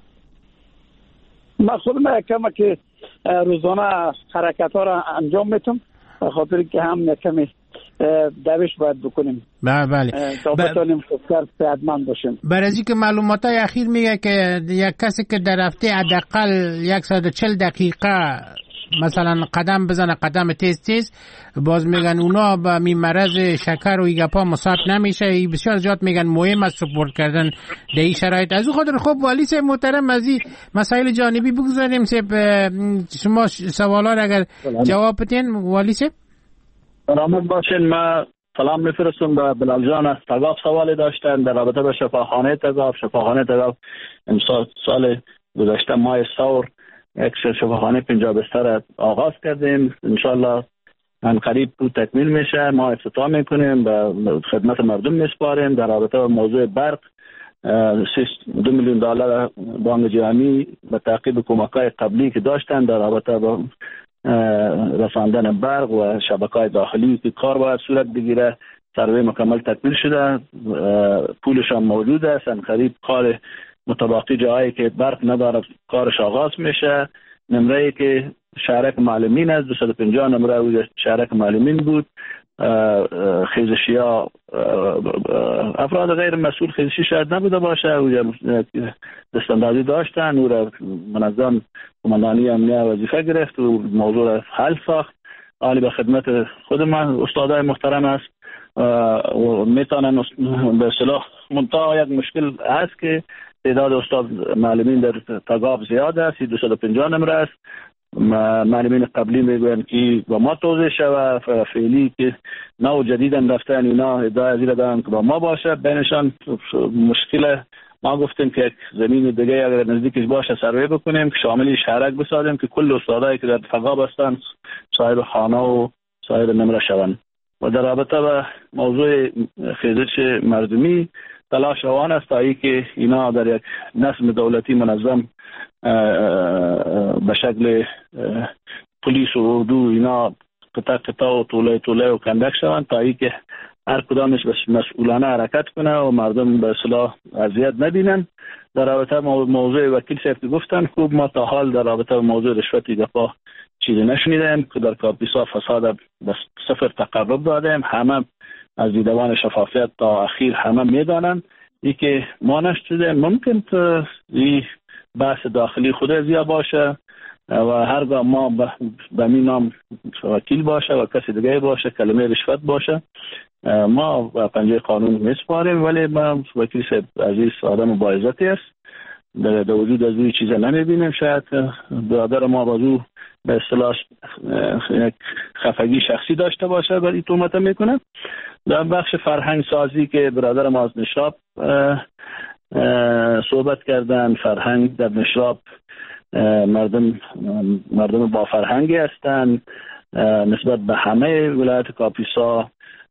Speaker 5: من خودم کمی که روزانه حرکت ها را انجام میتونم، خاطر که هم کمی دوش باید بکنیم.
Speaker 3: بله.
Speaker 5: تا بتونیم خوبتر صحتمند باشیم.
Speaker 3: برای اینکه معلومات های اخیر میگه که یک کسی که در هفته حداقل 140 دقیقه مثلا قدم بزنه، قدم تیز باز میگن اونا با مرض شکر و ایگپا مصاب نمیشه. بسیار زیاد میگن مهم است سپورت کردن در این شرایط. از اون خاطر خب والی صاحب محترم از این مسائل جانبی بگذاریم صاحب. شما سوالا را اگر جواب بدین والی صاحب.
Speaker 4: سلامت باشین. من سلام میفرستم به بلال جان از تگاف. سوالی داشتن در رابطه با شفاخانه تگاف. امسال سال گذشته ماه ثور یک شفاخانه 50 بستر آغاز کردیم. انشالله من قریب بود تکمیل میشه. ما افتتاح میکنیم و خدمت مردم میسپاریم. در رابطه با موضوع برق 2 میلیون دلار بانک جهانی به تعقیب کمک‌های قبلی که داشتن در رابطه با رساندن برق و شبکه‌های داخلی که کار باید صورت بگیره، سروی مکمل تکمیل شده، پولش هم موجود است. قریب کار متباقی جایی که برق نداره کارش آغاز میشه. نمره که شهرک معلمین است 250 نمره شهرک معلمین بود خیزشی ها افراد غیر مسئول خیزشی شاید نبوده باشه و دستاندازی داشتن او را منظم قماندانی امنیه وظیفه گرفت و موضوع را حل ساخت. حالی به خدمت خود من استادای محترم است و میتونن به اصطلاح منتها یک مشکل هست که تعداد استاد معلمین در تگاب زیاد است، 250 نمره است. معلمین قبلی میگوین که با ما توضیح شود فعلی که نو جدیدن رفتن اینا ادعای زیر دارن که با ما باشه بینشان مشکل. ما گفتیم که یک زمین دیگه اگر نزدیکش باشه سروی بکنیم که شامل شهرک بسازیم که کل استادایی که در تگاب هستن صاحب خانه و صاحب نمره شوند. و در رابطه با موضوع خیزش مردمی تلاش روان است تا که اینا در یک نظم دولتی منظم به شکل پلیس و اردو اینا قطع و طوله و کندک شوند تا که هر کدامش مسئولانه حرکت کنه و مردم به اصطلاح اذیت نبینن. در رابطه موضوع وکیل صاحب گفتن خوب ما تا حال در رابطه موضوع رشوتی گپا چیزی نشنیدیم که در کاپیسا فساد به صفر تقرب دادیم. همه از دیدبان شفافیت تا اخیر همه میدانند ای که ما نشدیم. ممکن این بحث داخلی خود زیاد باشه و هرگاه ما به می نام وکیل باشه و کسی دیگه باشه کلمه رشوت باشه ما به پنجه قانون میسپاریم. ولی ما وکیل صاحب عزیز آدم با عزتی است، در وجود از این چیزا نمیبینیم. شاید برادر ما بازو به اصطلاح خفگی شخصی داشته باشه ولی تهمت میکنه. در بخش فرهنگ سازی که برادر ما از نشاب صحبت کردن، فرهنگ در نشاب مردم با فرهنگی هستند نسبت به همه ولایت کاپیسا.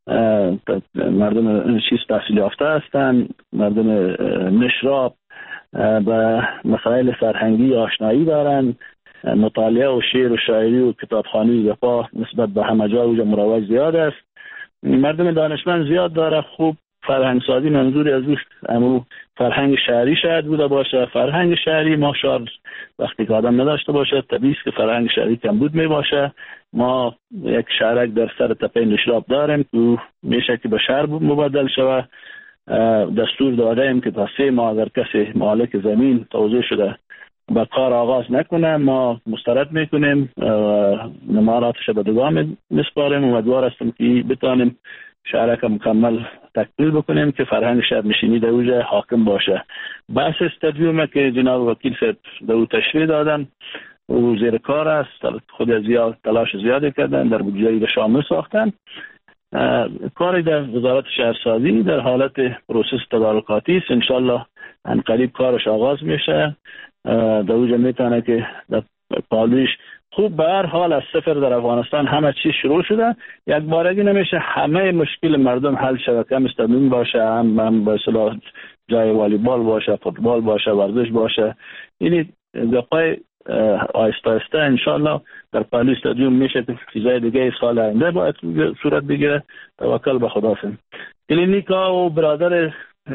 Speaker 4: مردم تحصیل یافته هستند، مردم نشاب به مسائل فرهنگی آشنایی دارند، مطالعه و شعر و شاعری و کتابخوانی گپا نسبت به همه جا و مروج زیاد است. مردم دانشمند زیاد داره. خوب فرهنگ سازی منظوری از امو فرهنگ شهری شاید بوده باشه. فرهنگ شهری ما شاید وقتی که آدم نداشته باشه طبیعی که فرهنگ شهری کمبود می باشه. ما یک شهرک در سر تپه نشراب داریم که میشه که به شهر مبادل شوه. دستور داده ایم که تا 3 ماه اگر کسی مالک زمین توضیح شده به کار آغاز نکنه ما مسترد میکنیم، نماراتش به دگاه میسپاریم. امیدوار هستم که بتانیم شهرک مکمل تکمیل بکنیم که فرهنگ شهر نشینی در اوجه حاکم باشه. بحث استادیوم که جناب وکیل صاحب در تشریح دادن و زیر کار است، خود زیاد تلاش زیادی کردن در بودجه شامل ساختن. کاری در وزارت شهرسازی در حالت پروسس تدارکاتی است. انشالله انقریب کارش آغاز میشه. در اوجه میتونه که در پالویش خوب به هر حال از صفر در افغانستان همه چیز شروع شده. یک بارگی نمیشه همه مشکل مردم حل شود. کم استادیوم باشه، هم به اصطلاح جای والیبال باشه، فوتبال باشه، ورزش باشه. یعنی گپای آهسته آهسته انشالله در پالو استادیوم میشه که چیزای دیگه سال آینده باید صورت بگیره. توکل به خدا سن. کلینیکا و برادر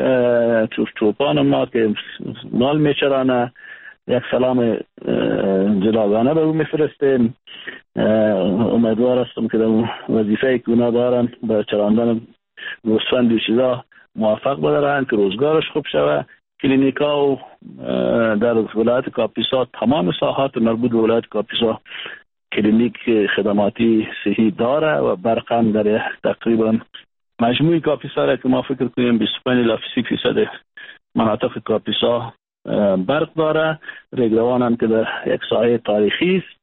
Speaker 4: چوپان ما که مال میچرانه یک سلام جلاوانه به او میفرستیم. امیدوار هستم که در وظیفه که اونا دارن به چراندن گوسفند و چیزا موفق بدارن که روزگارش خوب شوه. کلینیکا و در ولایت کاپیسا تمام ساحات مربوط به ولایت کاپیسا کلینیک خدماتی صحی داره و برقم در تقریبا مجموعی کاپیسا را که ما فکر کنیم 25-30% مناطق کاپیسا برق داره. ریگروان هم که در یک ساحه تاریخی است،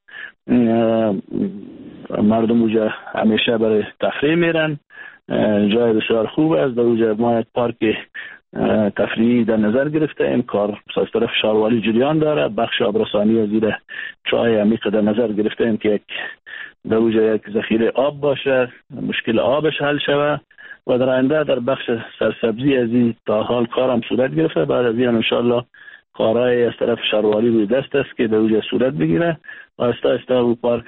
Speaker 4: مردم اونجا همیشه برای تفریح میرن، جای بسیار خوب است. در اونجا ما یک پارک تفریحی در نظر گرفته این کار از طرف شاروالی جریان داره. بخش آبرسانی از زیر چای عمیق در نظر گرفته این که در اونجا یک ذخیره آب باشه، مشکل آبش حل شوه و در آینده در بخش سرسبزی از این تا حال کارم صورت گرفته. بعد از این انشالله کارهای از طرف شاروالی روی دست است که در اونجا صورت بگیره. آستا آستا و پارک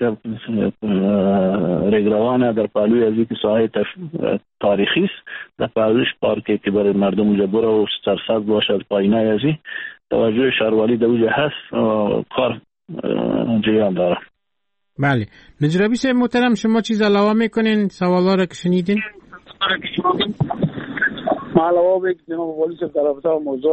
Speaker 4: ریگروان در پالوی از که ساحه تاریخی است، در پالویش پارکی که برای مردم اونجا بره و سرسبز باشه از پایینه ازی توجه شاروالی در اونجا هست و کار جریان داره.
Speaker 3: بله. نجرابی صاحب محترم، شما چیز علاوه میکنین سوالا را که شنیدین؟
Speaker 5: ما علاوه به جناب والی صاحب در رابطه با موضوع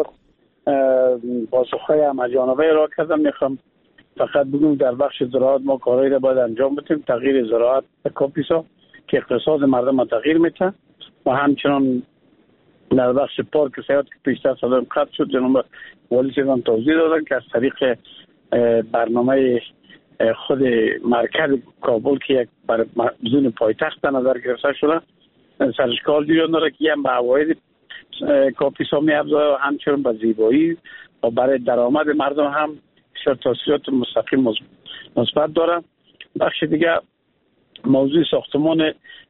Speaker 5: پاسخهای همه‌جانبه را کردم، میخوام فقط بگم در بخش زراعت ما کارهایی را باید انجام بدیم. تغییر زراعت کاپیسا که اقتصاد مردم تغییر میده و همچنان در بخش پارک سیاحت که پیشتر صدام قطع شد، جناب والی صاحب هم توضیح دادن که از طریق برنامه خود مرکز کابل که یک بدون پایتخت در نظر گرفته شده، سرشکار جریان داره که هم به عواید کاپیسا می‌افزاید و همچنان به زیبایی و برای درآمد مردم هم تاثیرات مستقیم مثبت داره. بخش دیگه موضوع ساختمان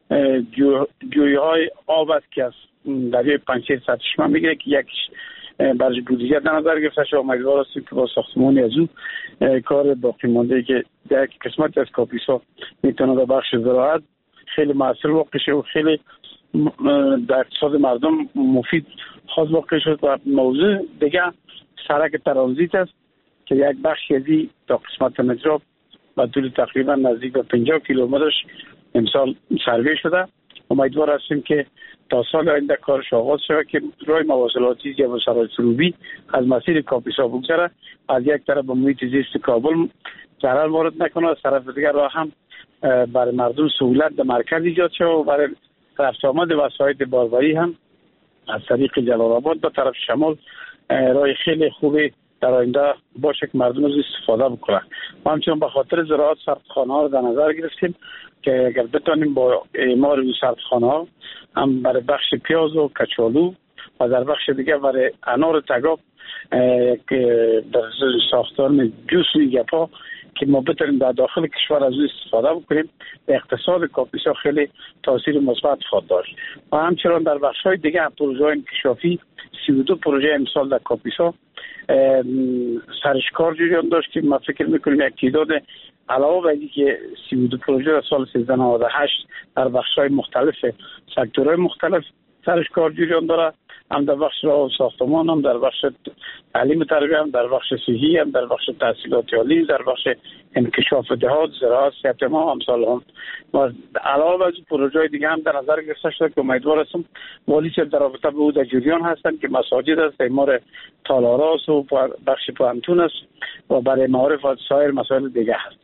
Speaker 5: جویهای آب است که از دریای پنجشیر سرچشمه میگیره که یک برای بودجه در نظر گرفته شده. امیدوار هستیم که با ساختمان از او کار باقی مانده که در یک قسمت از کاپیسا میتونه در بخش زراعت خیلی موثر واقع شه و خیلی در اقتصاد مردم مفید خواهد واقع شد. و موضوع دیگه سرک ترانزیت است که یک بخش ازی تا قسمت نجراب و طول تقریبا نزدیک به 50 کیلومترش امسال سروی شده. امیدوار هستیم که تا سال آینده کارش آغاز شود که راه مواصلاتی یا مسافرت سروبی از مسیر کاپیسا بگذره، از یک طرف به محیط زیست کابل ضرر وارد نکنه، از طرف دیگر راه هم برای مردم سهولت در مرکز ایجاد شود و برای رفت آمد وسایط باروری هم از طریق جلال آباد به طرف شمال راه خیلی خوبی در آینده باشه که مردم از استفاده بکنن. ما همچنان به خاطر زراعت سردخانه ها رو در نظر گرفتیم که اگر بتانیم با اعمار این سردخانه ها هم برای بخش پیاز و کچالو و در بخش دیگه برای انار تگاب که در ساختمان جوس و گپا که ما بتونیم در داخل کشور از او استفاده بکنیم، به اقتصاد کاپیسا خیلی تاثیر مثبت خواهد داشت. و همچنان در بخش‌های دیگه پروژه‌های انکشافی 32 پروژه امسال در کاپیسا سرشکار جریان داشت که ما فکر میکنیم یک تعداد علاوه بر اینکه 32 پروژه در سال 1398 در بخش‌های مختلف سکتورهای مختلف سرشکار جریان داره، هم در بخش راه و ساختمان، هم در بخش تعلیم و تربیت، هم در بخش صحی، هم در بخش تحصیلات عالی، در بخش انکشاف دهات، زراعت، صحت ما هم سال هم و علاوه بر پروژه‌های دیگه هم در نظر گرفته شده که امیدوار هستم والی صاحب در رابطه به او در جریان هستند که مساجد است، اعمار تالارات و بخش پانتون است و برای معارف و سایر مسائل دیگه هست.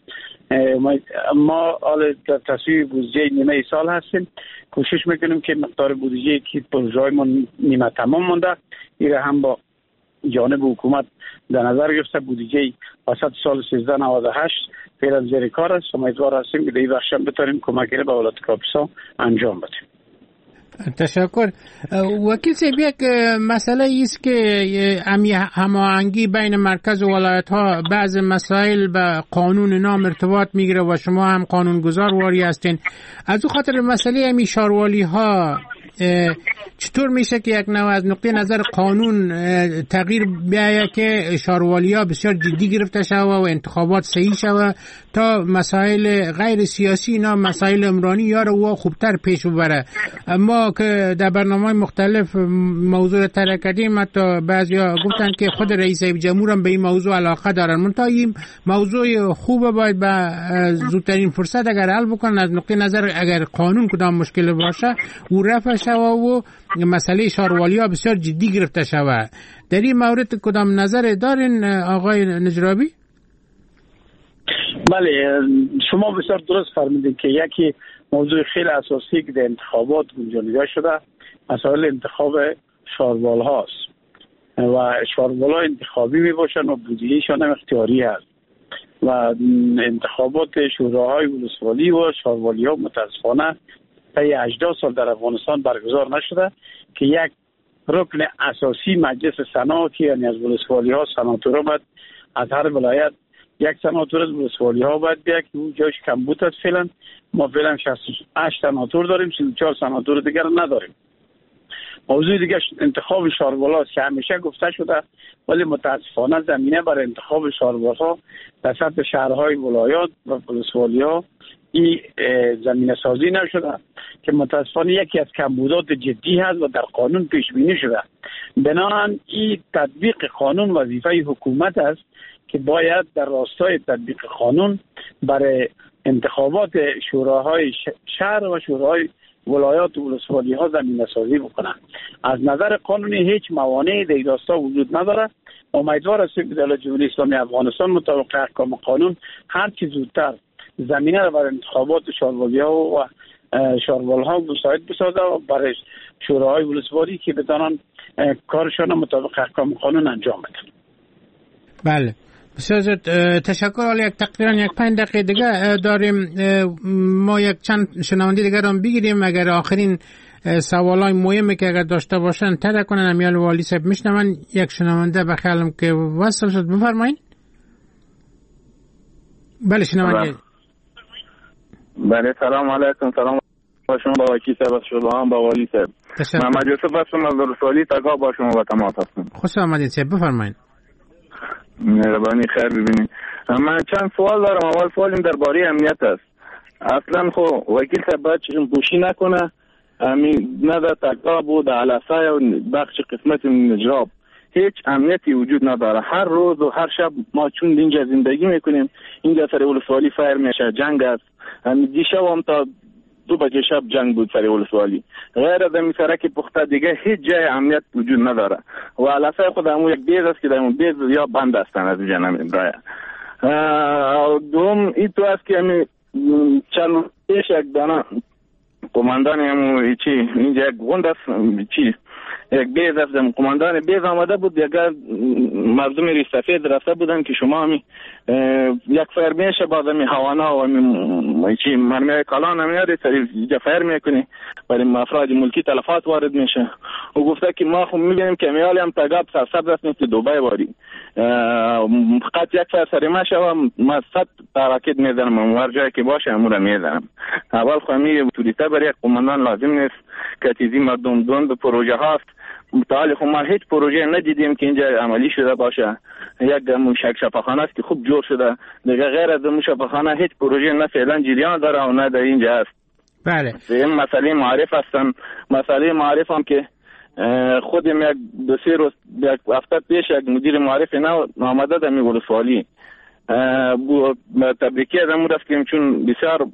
Speaker 5: ما حال در تصویب بودجه نیمه سال هستیم، کوشش میکنیم که مقدار بودجه که پروژه‌های ما نیمه تمام مونده این هم با جانب حکومت در نظر گرفته بودجه وسط سال 1398 فعلا زیر کار است. امیدوار هستیم که در این بخش هم بتونیم کمکی به ولایت کاپیسا انجام بدیم.
Speaker 3: تشکر. وکیل صاحب، یک مسئله است که هماهنگی بین مرکز و ولایت ها بعض مسائل به قانون نام ارتباط میگیره و شما هم قانونگذار واری هستین. از او خاطر مسئله همی شاروالی ها چطور میشه که یک نوع از نقطه نظر قانون تغییر بیاید که شاروالی ها بسیار جدی گرفته شود و انتخابات صحیح شود تا مسائل غیر سیاسی اینا مسائل عمرانی یا رو خوبتر پیش ببره؟ ما که در برنامه مختلف موضوع طرح کردیم، حتی بعضیا گفتن که خود رئیس جمهور هم به این موضوع علاقه دارن، منتها این موضوع خوبه، باید به زودترین فرصت اگر حل بکنن از نقطه نظر اگر قانون کدام مشکل باشه او رفع شود و مسئله شاروالی ها بسیار جدی گرفته شود. در این مورد کدام نظر دارین آقای نجرابی؟
Speaker 5: بله، شما بسیار درست فرمودید که یکی موضوع خیلی اساسی که در انتخابات گنجانیده شده مسائل انتخاب شاروال هاست و شاروال ها انتخابی می باشن و بودجهشان هم اختیاری هست و انتخابات شوراهای ولسوالی و شاروالی ها متاسفانه طی 80 سال در افغانستان برگزار نشده که یک رکن اساسی مجلس سنا که یعنی از ولسوالی ها سناتورها باید از هر ولایت یک سناتور از ولسوالی ها باید بیاد که اون جایش کمبود است. فعلا ما فعلا 68 سناتور داریم، 34 سناتور دیگر نداریم. موضوع دیگه انتخاب شاروالا است که همیشه گفته شده ولی متاسفانه زمینه برای انتخاب شاروالا در سطح شهرهای ولایات و ولسوالی ها این زمینه سازی نشده که متاسفانه یکی از کمبودات جدی هست و در قانون پیش بینی شده. بنابراین این تطبیق قانون وظیفه حکومت است که باید در راستای تطبیق قانون برای انتخابات شوراهای شهر و شوراهای ولایات و ولسوالی ها زمینه سازی بکنن. از نظر قانونی هیچ موانعی در داستا وجود نداره. امیدوار هستیم که دولت جمهوری اسلامی افغانستان مطابق احکام قانون هر چه زودتر زمینه را برای انتخابات شاروالی ها و شاروال ها مساعد بسازه و برای شوراهای ولسوالی که بتانن کارشان مطابق احکام قانون انجام بدن.
Speaker 3: بله بسیار زیاد تشکر. حالا یک تقریبا 5 دقیقه دیگه داریم. ما یک چند شنونده دیگه هم بگیریم اگر آخرین سوالای مهمی که اگر داشته باشن تره کنن. امیال والی صاحب میشنون. یک شنونده به خیالم که وصل شد، بفرمایید. بله شنونده.
Speaker 11: بله سلام علیکم. سلام با شما با وکیل صاحب شما با والی صاحب. محمد یوسف هستم از رسولی تگاه با شما با تماس هستم.
Speaker 3: خوش آمدید صاحب، بفرمایید.
Speaker 11: مهربانی خیر ببینید. من چند سوال دارم. اول سوالم درباره امنیت است. اصلا خو وکیل صاحب باید چشم پوشی نکنه. نه در تگاه بود علفه و بخش قسمت نجراب هیچ امنیتی وجود نداره. هر روز و هر شب ما چون اینجا زندگی میکنیم، اینجا سر ولسوالی فایر میشه، جنگ است. دیشب هم تا 2 بجه شب جنگ بود سر ولسوالی. غیر از این سرک پخته دیگه هیچ جای امنیت وجود نداره و علفه خود همون یک بیز است که در اون بیز یا بند هستن از اینجا نمیدونه. دوم این تو است که چند پیش یک دانه قماندان همون چی اینجا یک گوند است چی یک بیز است. قماندان بیز آمده بود، یک مردم ری سفید رفته بودن که شما همی یک فایر میشه باز همی هوانا و چی مرمی کلان همیاری سری اینجا فایر میکنی برای افراد ملکی تلفات وارد میشه. و گفته که ما خب میبینیم که میالی هم تگاب سرسب رسمیم که دوبای واری فقط یک فایر سری میشه و ما 100 تراکید میزنم و هر جایی که باشه همون رو میزنم. اول خواهمی توریسته برای یک قماندان لازم نیست که تیزی مردم دون به پروژه هاست. متعالی خب ما هیچ پروژه ندیدیم که اینجا عملی شده باشه. یک موشک شفاخانه است که خوب جور شده، دیگه غیر از اون شفاخانه هیچ پروژه نه فعلا جریان داره و نه در اینجا است.
Speaker 3: بله.
Speaker 11: این مسئله معارف هستن. مسئله معارف هم که خودم یک 2-3 روز یک هفته پیش یک مدیر معارف نو آمده در ولسوالی تبریکی از امور رفتیم چون بسیار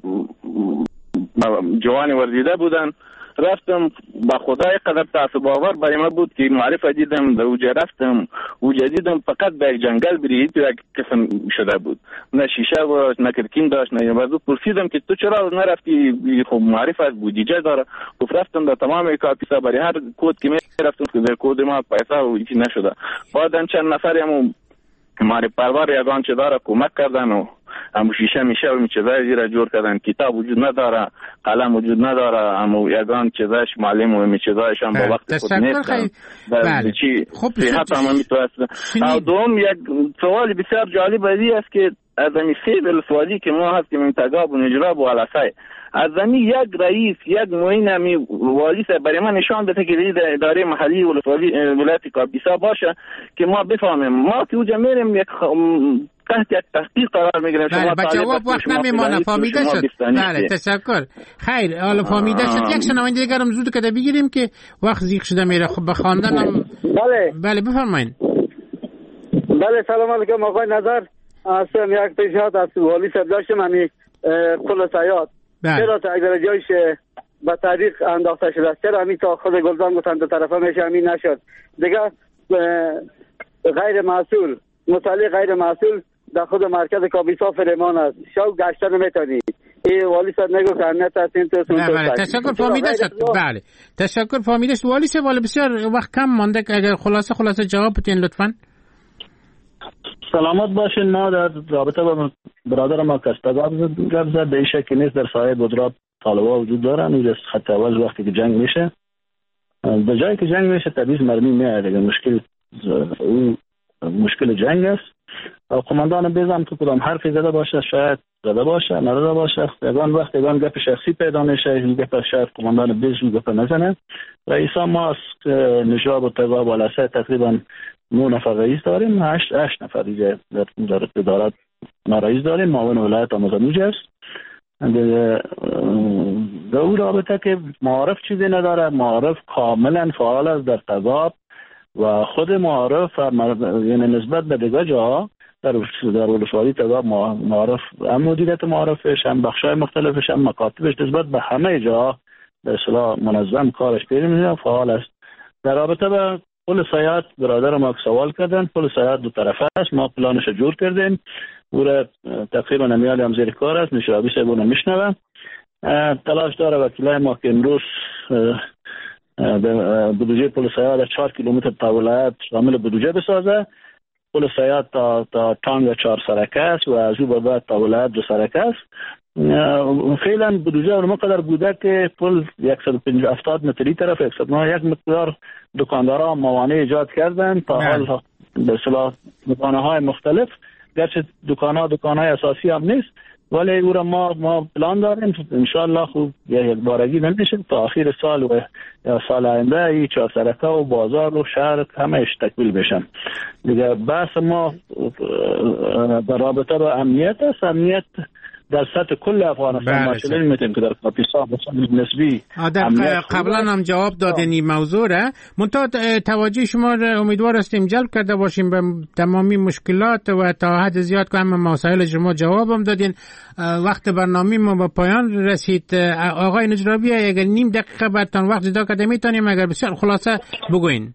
Speaker 11: جوان ورزیده بودن. رفتم با خدای قدر تعصب آور برای ما بود که معرف دیدم در اوجه رفتم اوجه دیدم فقط به یک جنگل برید تو یک قسم شده بود، نه شیشه و نه کرکین داشت نه یه پرسیدم که تو چرا نرفتی؟ خب معرف از بودجه داره. گفت رفتم در تمام کاپیسا برای هر کد که می رفتم که در کد ما پیسه و هیچی نشده. بعدن چند نفر همون معرف پرور یگان چه داره کمک کردن و همون شیشه میشه و چیزای زیر جور کردن. کتاب وجود نداره، قلم وجود نداره، همون یگان چیزاش معلم و می چیزایش هم با وقت خود نیستن.
Speaker 3: بله.
Speaker 11: خب صحت هم میتوسته. دوم یک سوال بسیار جالب است که از این سه ولسوالی که ما هستیم منتگاب و نجراب و علفه از زمین یک رئیس یک معین همی والی صاحب برای من نشان بده که اداره محلی ولایت کاپیسا باشه که ما بفهمیم. ما که اونجا میریم یک تحت یک تحقیق قرار میگیریم.
Speaker 3: بله با جواب وقت نمیمانه. فهمیده شد. بله تشکر. خیر حالا فهمیده شد. یک شنونده دیگر هم زود کده بگیریم که وقت زیق شده میره. خب به خواندنم بله بفرمایید.
Speaker 12: بله سلام علیکم آقای نظر. هستم یک پیشنهاد از والی صاحب داشتم همین پل سیاد چرا تا اگر جایش به طریق انداخته شده چرا همین تا خود گلزان گفتن دو طرفه میشه همین نشد دیگه غیر مسئول مسئله غیر مسئول در خود مرکز کاپیسا فرمان است شو گشته نمیتونی این والی صاحب نگو که امنیت هستیم تو
Speaker 3: بله تشکر فهمیده شد. بله تشکر فهمیده شد. والی صاحب والا بسیار وقت کم مانده که اگر خلاصه جواب بدین لطفاً.
Speaker 4: سلامت باشین. ما در رابطه با برادر ما کشتگاه گپ زد. به این شکل نیست در سایه بودراب طالبا وجود دارن. اونجا خط اول وقتی که جنگ میشه به جایی که جنگ میشه تبعیض مرمی میاد دیگه. مشکل جنگ است. قماندان بیزم که کدام حرفی زده باشه شاید زده باشه نزده باشه یگان وقت یگان گپ شخصی پیدا میشه گپ شاید قماندان بیز گپ نزنه. رئیسا ما نجاب و تگاه و علسه تقریبا 9 نفر رئیس داریم. 8 نفر دیگه در ادارات ما رئیس داریم. معاون ولایت آموزنوج است. در اون رابطه که معارف چیزی نداره. معارف کاملا فعال است در تضاد و خود معارف یعنی نسبت به دیگه جا در ولسوالی تعداد معارف هم مدیریت معارفش هم بخشای مختلفش هم مکاتبش نسبت به همه جا به اصطلاح منظم کارش پیش میره فعال است. در رابطه با پل سیاحت برادر ما سوال کردن، پل سیاحت دو طرفه است، ما پلانش جور کردیم، او را تقریبا امیالی هم زیر کار است، نشرابی صاحب اونو میشنوه، تلاش داره وکیلای ما که امروز بودجه پل سیاحت 4 کیلومتر تا ولایت شامل بودجه بسازه. پل سیاحت تا تانگ 4 سرکه است و از او به بعد تا ولایت 2 سرکه است. فعلا بودجه اون مقدار بوده که پل 170 متری طرف 109 یک مقدار دکاندارا موانع ایجاد کردن تا حال به اصطلاح دکان‌های مختلف، گرچه دکان‌های اساسی هم نیست، ولی او را ما پلان داریم ان شاء الله خوب یک بارگی نمیشه تا آخر سال و سال آینده این 4 سرکه و بازار و شهر همه‌اش تکمیل بشن. دیگه بحث ما در رابطه با امنیت است. امنیت در سطح کل افغانستان مشکلی میتونیم که در کاپیسا نسبی
Speaker 3: قبلا هم جواب دادین این موضوع را، منتها توجه شما را امیدوار هستیم جلب کرده باشیم به تمامی مشکلات و تا حد زیاد که هم مسائل شما جواب هم دادین. وقت برنامه ما به پایان رسید. آقای نجرابی اگر نیم دقیقه بعدتان وقت جدا کرده میتونیم اگر بسیار خلاصه بگوین.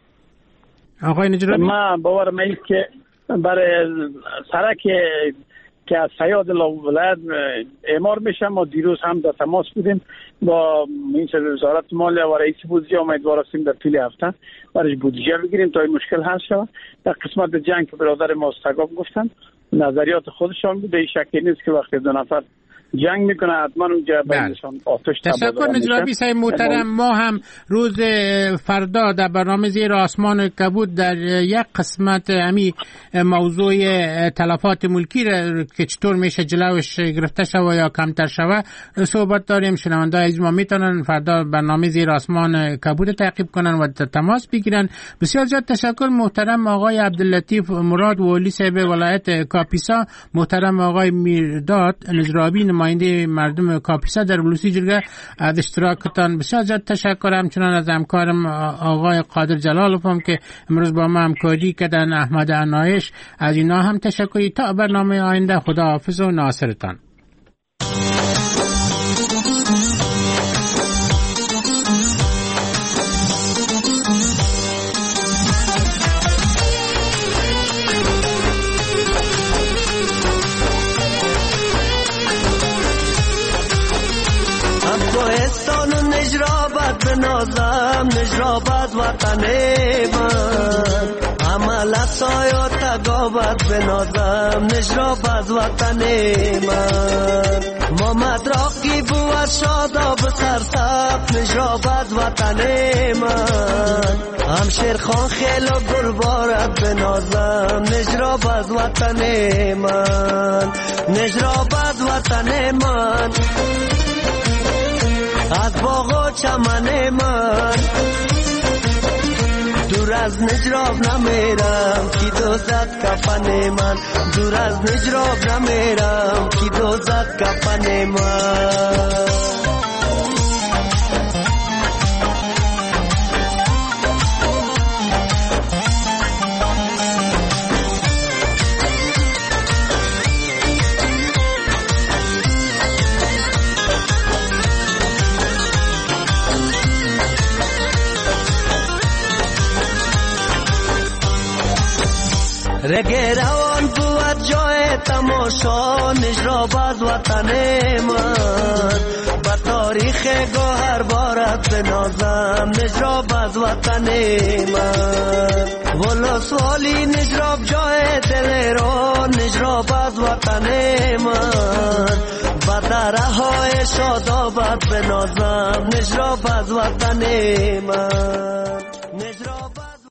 Speaker 3: آقای نجرابی
Speaker 5: ما باورم است که برای سرک که از سیاد ولایت اعمار میشه، ما دیروز هم در تماس بودیم با وزارت مالیه و رئیس بودجه، امیدوار هستیم در طول هفته برای بودجه بگیریم تا این مشکل حل شود. در قسمت جنگ که برادر ما استقاب گفتن نظریات خودشان بوده، این شکی نیست که وقتی دو نفر جنگ میکنه حتما اونجا بینشان آتش
Speaker 3: تشکر نجرابی صاحب محترم. ما هم روز فردا در برنامه زیر آسمان کبود در یک قسمت امی موضوع تلفات ملکی را که چطور میشه جلوش گرفته شوه یا کمتر شوه صحبت داریم. شنونده عزیز ما میتونن فردا برنامه زیر آسمان کبود تعقیب کنن و تماس بگیرن. بسیار زیاد تشکر محترم آقای عبداللطیف مراد والی صاحب ولایت کاپیسا، محترم آقای میرداد نجرابی نماینده مردم کاپیسا در ولوسی جرگه از اشتراکتان بسیار زیاد تشکر. همچنان از همکارم آقای قادر جلالوف هم که امروز با ما همکاری کردن، احمد عنایش، از اینا هم تشکری. تا برنامه آینده خداحافظ و ناصرتان.
Speaker 13: بنازم نجرابت وطن من، عملت سایت تگابت بنازم نجرابت وطن من، محمد راقی بود شاداب سرسب نجرابت وطن من، همشیر خان خیل و گلبارت بنازم نجرابت وطن من، نجرابت وطن من، از باغ و چمن من دور از نجراب نمیرم کی دوزد کفن من، دور از نجراب نمیرم کی دوزد کفن من. رگه روان بود جای تماشا نجرابت وطن من، با تاریخ گوهر بارت بنازم نجرابت وطن من، ولسوالی نجراب جای دل رو نجرابت وطن من، با دره های شادابت بنازم نجرابت وطن من.